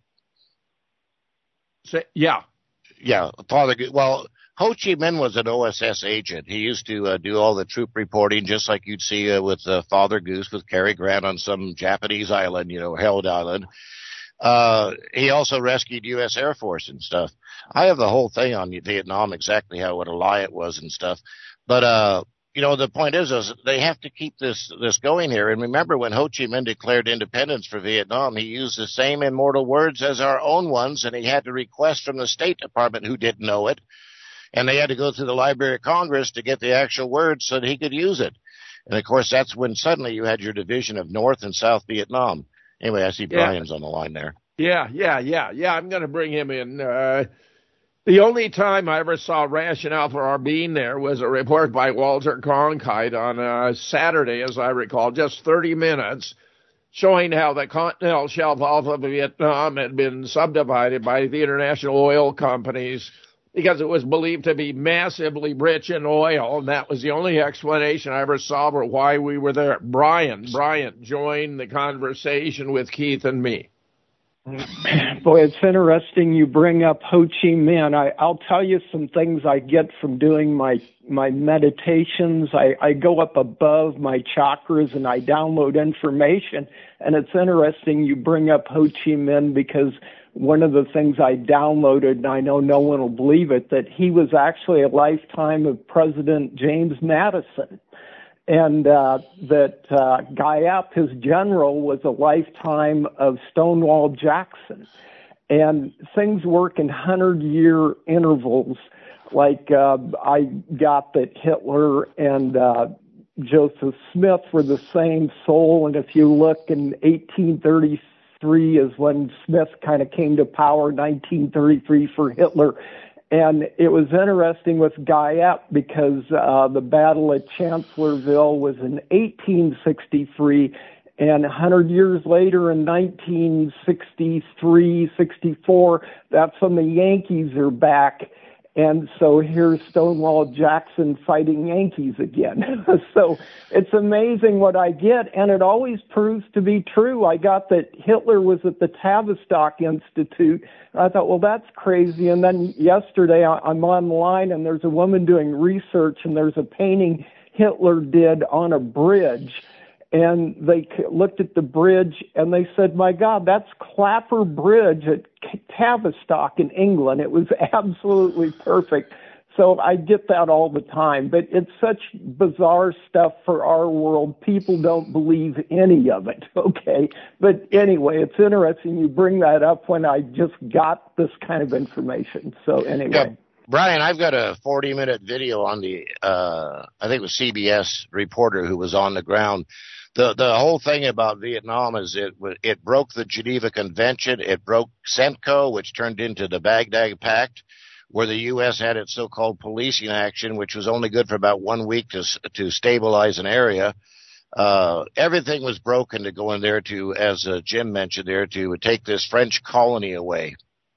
So, yeah. Yeah, Father Goose. Well, Ho Chi Minh was an O S S agent. He used to uh, do all the troop reporting, just like you'd see uh, with uh, Father Goose with Cary Grant on some Japanese island, you know, held island. Uh, he also rescued U S Air Force and stuff. I have the whole thing on Vietnam, exactly how what a lie it was and stuff. But, uh, you know, the point is, is they have to keep this, this going here. And remember, when Ho Chi Minh declared independence for Vietnam, he used the same immortal words as our own ones, and he had to request from the State Department, who didn't know it, and they had to go through the Library of Congress to get the actual words so that he could use it. And, of course, that's when suddenly you had your division of North and South Vietnam. Anyway, I see yeah. Brian's on the line there. Yeah, yeah, yeah, yeah. I'm going to bring him in. Uh, the only time I ever saw rationale for our being there was a report by Walter Cronkite on a Saturday, as I recall, just thirty minutes, showing how the continental shelf off of Vietnam had been subdivided by the international oil companies because it was believed to be massively rich in oil, and that was the only explanation I ever saw for why we were there. Brian, Brian, join the conversation with Keith and me. Boy, it's interesting you bring up Ho Chi Minh. I, I'll tell you some things I get from doing my my meditations. I, I go up above my chakras and I download information. And it's interesting you bring up Ho Chi Minh because one of the things I downloaded, and I know no one will believe it, that he was actually a lifetime of President James Madison. And uh, that uh, Guyap, his general, was a lifetime of Stonewall Jackson. And things work in hundred-year intervals. Like uh, I got that Hitler and uh, Joseph Smith were the same soul. And if you look in eighteen thirty-three is when Smith kind of came to power, nineteen thirty-three for Hitler. And it was interesting with Guyap because uh, the Battle at Chancellorsville was in eighteen sixty-three, and one hundred years later in nineteen sixty-three, sixty-four, that's when the Yankees are back. And so here's Stonewall Jackson fighting Yankees again. So it's amazing what I get, and it always proves to be true. I got that Hitler was at the Tavistock Institute. I thought, well, that's crazy. And then yesterday I'm online, and there's a woman doing research, and there's a painting Hitler did on a bridge. And they looked at the bridge and they said, my God, that's Clapper Bridge at Tavistock in England. It was absolutely perfect. So I get that all the time. But it's such bizarre stuff for our world. People don't believe any of it, okay? But anyway, it's interesting you bring that up when I just got this kind of information. So anyway. Yeah. Brian, I've got a forty-minute video on the, uh, I think it was C B S reporter who was on the ground. The the whole thing about Vietnam is it it broke the Geneva Convention. It broke CENTCO, which turned into the Baghdad Pact, where the U S had its so-called policing action, which was only good for about one week to to stabilize an area. Uh, everything was broken to go in there to, as uh, Jim mentioned there, to take this French colony away.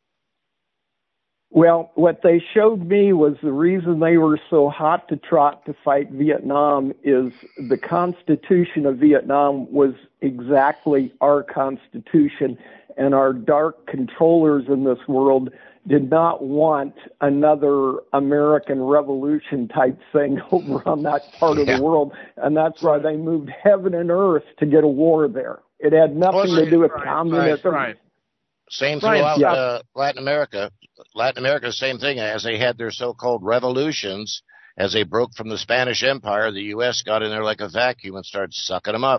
Well, what they showed me was the reason they were so hot to trot to fight Vietnam is the Constitution of Vietnam was exactly our Constitution, and our dark controllers in this world did not want another American Revolution type thing over on that part yeah. of the world, and that's why they moved heaven and earth to get a war there. It had nothing right, to do with right, communism. Right, right. Same throughout yeah. uh, Latin America. Latin America, same thing. As they had their so-called revolutions, as they broke from the Spanish Empire, the U S got in there like a vacuum and started sucking them up.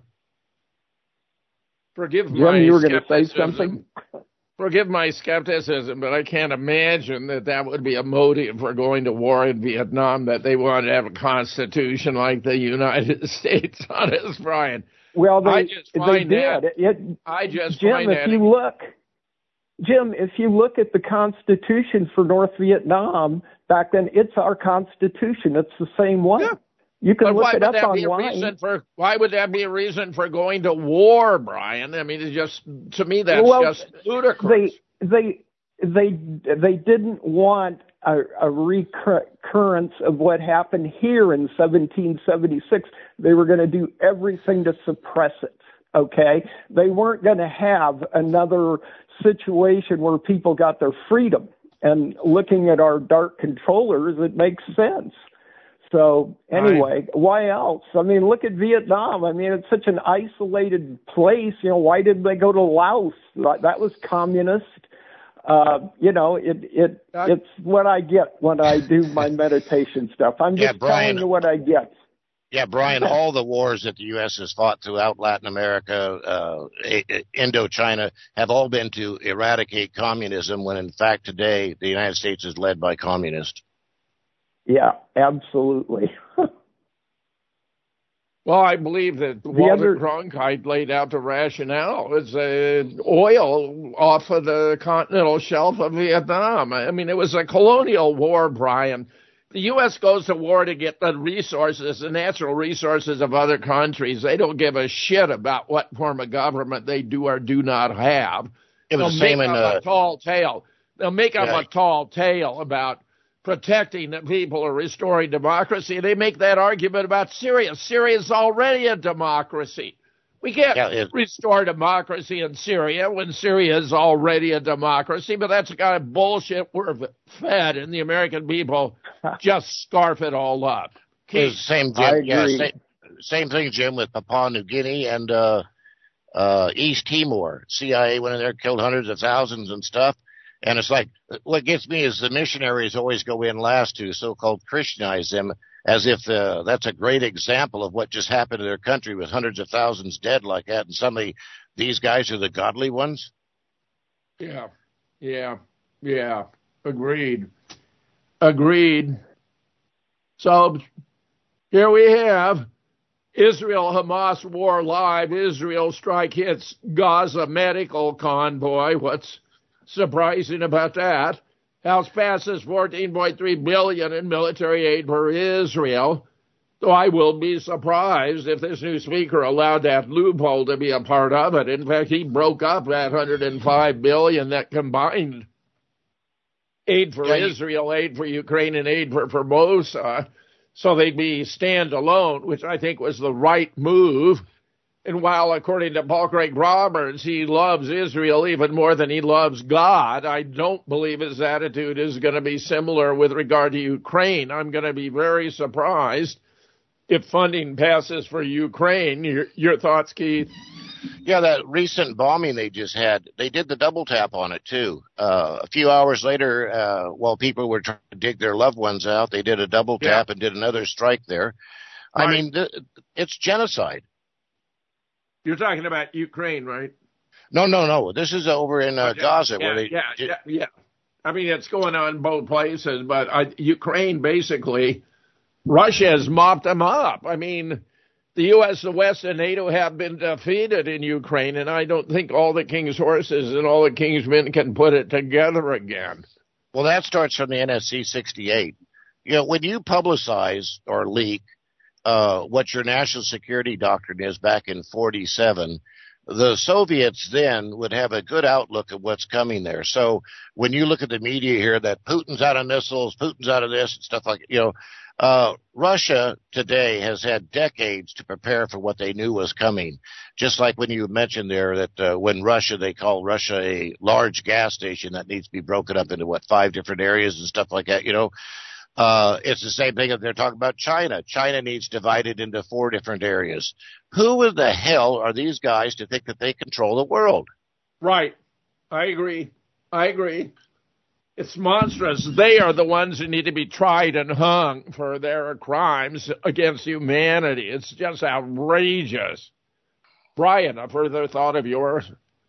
Forgive Jim, my you were going to say skepticism. something? Forgive my skepticism, but I can't imagine that that would be a motive for going to war in Vietnam, that they wanted to have a constitution like the United States on us, Brian. Well, they, I just find they that, did. It, I just Jim, find if that... you look... Jim, if you look at the Constitution for North Vietnam back then, it's our Constitution. It's the same one. Yeah. You can but look why it would up that be online. A reason for, why would that be a reason for going to war, Brian? I mean, it's just, to me, that's well, just ludicrous. They, they, they, they didn't want a, a recurrence of what happened here in seventeen seventy-six. They were going to do everything to suppress it. Okay, they weren't going to have another situation where people got their freedom. And looking at our dark controllers, it makes sense. So anyway, right. Why else? I mean, look at Vietnam. I mean, it's such an isolated place. You know, why did they go to Laos? That was communist. Uh, you know, it it uh, it's what I get when I do my meditation stuff. I'm just yeah, Brian, telling you what I get. Yeah, Brian, all the wars that the U S has fought throughout Latin America, uh, Indochina, have all been to eradicate communism, when in fact today the United States is led by communists. Yeah, absolutely. Well, I believe that the Walter other... Cronkite laid out the rationale. It's uh, oil off of the continental shelf of Vietnam. I mean, it was a colonial war, Brian. The U S goes to war to get the resources, the natural resources of other countries. They don't give a shit about what form of government they do or do not have. It was They'll the same make in up uh, a tall tale. They'll make up yeah. a tall tale about protecting the people or restoring democracy. They make that argument about Syria. Syria is already a democracy. We can't Yeah, it- restore democracy in Syria when Syria is already a democracy, but that's the kind of bullshit we're fed, and the American people just scarf it all up. It's the same, I Jim. Yeah, agree. same, same thing, Jim, with Papua New Guinea and uh, uh, East Timor. C I A went in there, killed hundreds of thousands and stuff. And it's like, what gets me is the missionaries always go in last to so-called Christianize them, as if uh, that's a great example of what just happened to their country with hundreds of thousands dead like that. And suddenly these guys are the godly ones. Yeah, yeah, yeah. Agreed. Agreed. So here we have Israel-Hamas war live. Israel strike hits Gaza medical convoy. What's surprising about that? House passes fourteen point three billion dollars in military aid for Israel. So I will be surprised if this new speaker allowed that loophole to be a part of it. In fact, he broke up that one hundred five billion dollars that combined aid for Yeah, Israel, aid for Ukraine, and aid for Formosa, so they'd be standalone, which I think was the right move. And while, according to Paul Craig Roberts, he loves Israel even more than he loves God, I don't believe his attitude is going to be similar with regard to Ukraine. I'm going to be very surprised if funding passes for Ukraine. Your, your thoughts, Keith? Yeah, that recent bombing they just had, they did the double tap on it, too. Uh, a few hours later, uh, while people were trying to dig their loved ones out, they did a double tap Yeah. and did another strike there. Right. I mean, th- it's genocide. You're talking about Ukraine, right? No, no, no. This is over in uh, Yeah, Gaza yeah, where they. yeah, yeah, yeah. I mean, it's going on both places, but I, Ukraine basically, Russia has mopped them up. I mean, the U S, the West, and NATO have been defeated in Ukraine, and I don't think all the king's horses and all the king's men can put it together again. Well, that starts from the N S C sixty-eight. You know, when you publicize or leak uh, what your national security doctrine is back in forty-seven, the Soviets then would have a good outlook of what's coming there. So when you look at the media here that Putin's out of missiles, Putin's out of this and stuff like, you know, uh, Russia today has had decades to prepare for what they knew was coming. Just like when you mentioned there that uh, when Russia, they call Russia a large gas station that needs to be broken up into, what, five different areas and stuff like that, you know. Uh, it's the same thing that they're talking about China. China needs divided into four different areas. Who in the hell are these guys to think that they control the world? Right. I agree. I agree. It's monstrous. They are the ones who need to be tried and hung for their crimes against humanity. It's just outrageous. Brian, a further thought of yours?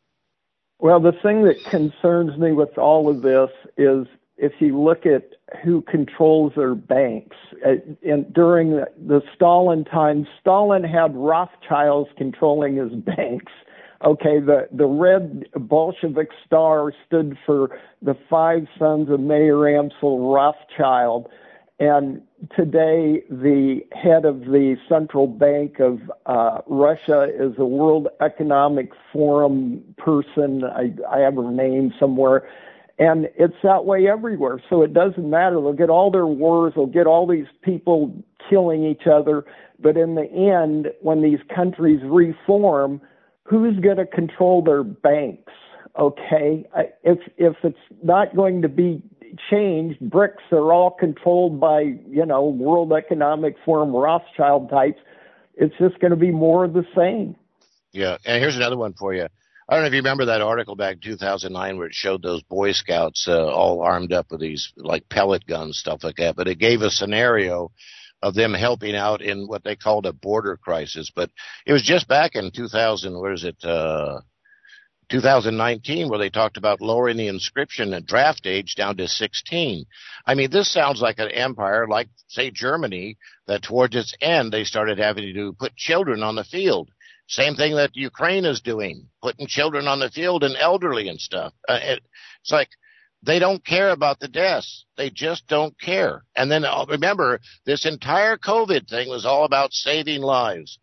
Well, the thing that concerns me with all of this is if you look at who controls their banks. Uh, and during the, the Stalin time, Stalin had Rothschilds controlling his banks. Okay, the, the red Bolshevik star stood for the five sons of Mayer Amschel Rothschild. And today, the head of the central bank of uh, Russia is a World Economic Forum person. I, I have her name somewhere. And it's that way everywhere. So it doesn't matter. They'll get all their wars. They'll get all these people killing each other. But in the end, when these countries reform, who's going to control their banks? Okay. If, if it's not going to be changed, BRICS are all controlled by, you know, World Economic Forum Rothschild types. It's just going to be more of the same. Yeah. And here's another one for you. I don't know if you remember that article back in two thousand nine where it showed those Boy Scouts uh, all armed up with these like pellet guns, stuff like that. But it gave a scenario of them helping out in what they called a border crisis. But it was just back in two thousand, where is it, uh, two thousand nineteen, where they talked about lowering the inscription and draft age down to sixteen. I mean, this sounds like an empire like, say, Germany, that towards its end they started having to put children on the field. Same thing that Ukraine is doing, putting children on the field and elderly and stuff. Uh, it, it's like they don't care about the deaths. They just don't care. And then uh, remember, this entire COVID thing was all about saving lives.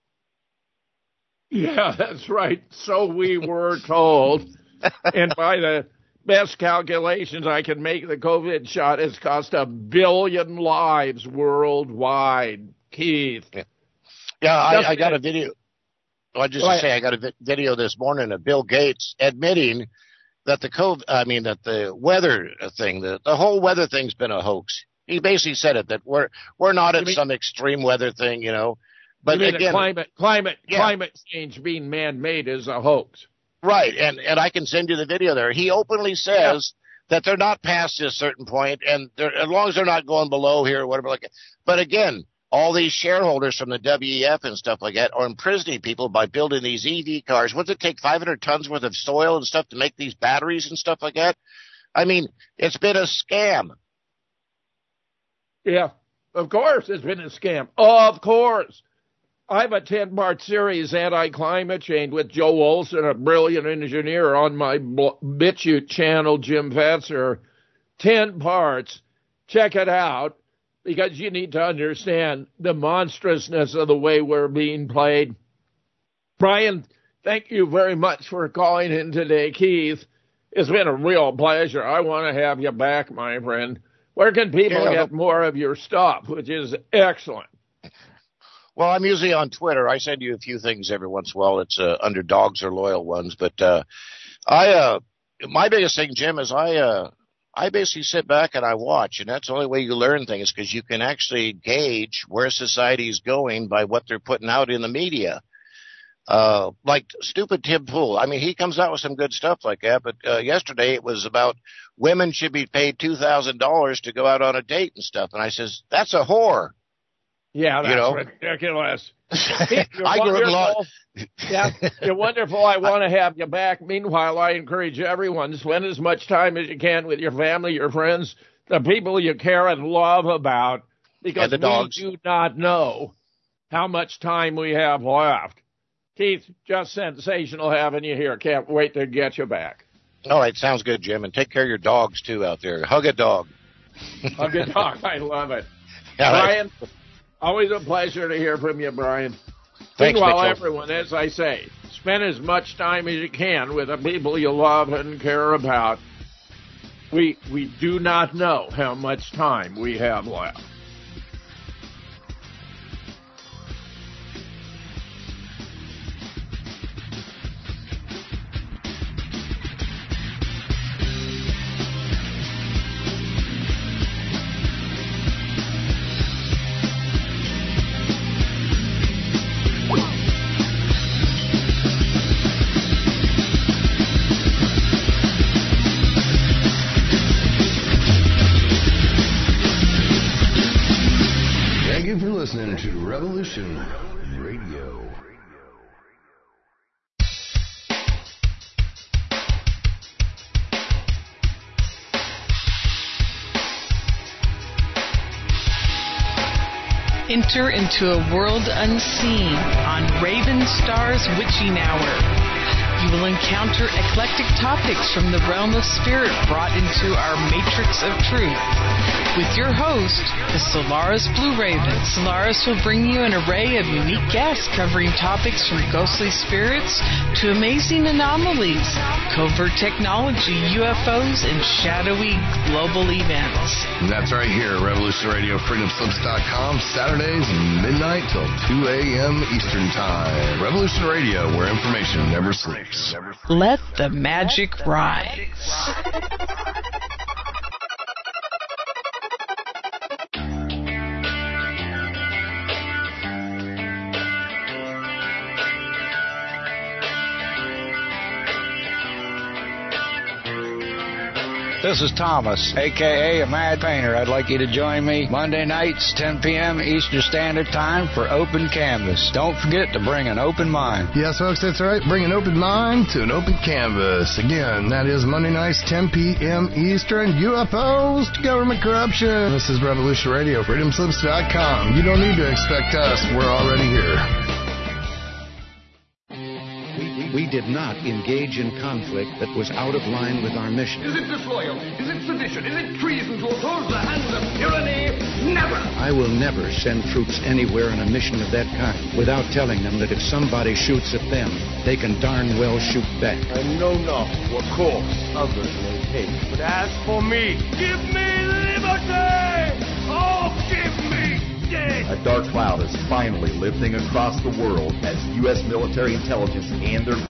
Yeah, that's right. So we were told. And by the best calculations I can make, the COVID shot has cost a billion lives worldwide. Keith. Yeah, yeah I, I got a video. Well, I just Well, to say, I got a vi- video this morning of Bill Gates admitting that the COVID, I mean, that the weather thing, the, the whole weather thing's been a hoax. He basically said it, that we're we're not at mean, some extreme weather thing, you know. But you mean again, climate climate yeah. climate change being man-made is a hoax. Right, and and I can send you the video there. He openly says yeah. that they're not past this certain point, and they're, as long as they're not going below here or whatever like that. But again, all these shareholders from the W E F and stuff like that are imprisoning people by building these E V cars. What's it take, five hundred tons worth of soil and stuff to make these batteries and stuff like that? I mean, it's been a scam. Yeah, of course it's been a scam. Of course. I have a ten-part series, Anti-Climate Change, with Joe Olson, a brilliant engineer, on my BitChute channel, Jim Fetzer. Ten parts. Check it out, because you need to understand the monstrousness of the way we're being played. Brian, thank you very much for calling in today. Keith, it's been a real pleasure. I want to have you back, my friend. Where can people yeah, get more of your stuff, which is excellent? Well, I'm usually on Twitter. I send you a few things every once in a while. It's uh, under Dogs or Loyal Ones. But uh, I, uh, my biggest thing, Jim, is I uh, I basically sit back and I watch. And that's the only way you learn things, because you can actually gauge where society is going by what they're putting out in the media. Uh, like stupid Tim Pool. I mean, he comes out with some good stuff like that. But uh, yesterday it was about women should be paid two thousand dollars to go out on a date and stuff. And I says, that's a whore. Yeah, that's you know? ridiculous. I you're grew up wonderful. Yeah, you're wonderful. I want to have you back. Meanwhile, I encourage everyone to spend as much time as you can with your family, your friends, the people you care and love about, because the dogs. we do not know how much time we have left. Keith, just sensational having you here. Can't wait to get you back. All right, sounds good, Jim. And take care of your dogs, too, out there. Hug a dog. Hug a dog. I love it. All Brian, right. Always a pleasure to hear from you, Brian. Thanks, Meanwhile, Mitchell. everyone, as I say, spend as much time as you can with the people you love and care about. We we do not know how much time we have left. Listening to Revolution Radio. Enter into a world unseen on Raven Star's Witching Hour. You will encounter eclectic topics from the realm of spirit brought into our matrix of truth. With your host, the Solaris Blue Raven. Solaris will bring you an array of unique guests covering topics from ghostly spirits to amazing anomalies, covert technology, U F Os, and shadowy global events. And that's right here, Revolution Radio, freedom slips dot com, Saturdays, midnight till two a.m. Eastern Time. Revolution Radio, where information never sleeps. Let the magic rise. This is Thomas, a k a. a Mad Painter. I'd like you to join me Monday nights, ten p.m. Eastern Standard Time for Open Canvas. Don't forget to bring an open mind. Yes, folks, that's right. Bring an open mind to an open canvas. Again, that is Monday nights, ten p.m. Eastern. U F Os to government corruption. This is Revolution Radio, freedom slips dot com. You don't need to expect us. We're already here. We did not engage in conflict that was out of line with our mission. Is it disloyal? Is it sedition? Is it treason to oppose the hands of tyranny? Never! I will never send troops anywhere on a mission of that kind without telling them that if somebody shoots at them, they can darn well shoot back. I know not what course others may take, but as for me, give me liberty! Oh, give me death! A dark cloud is finally lifting across the world as U S military intelligence and their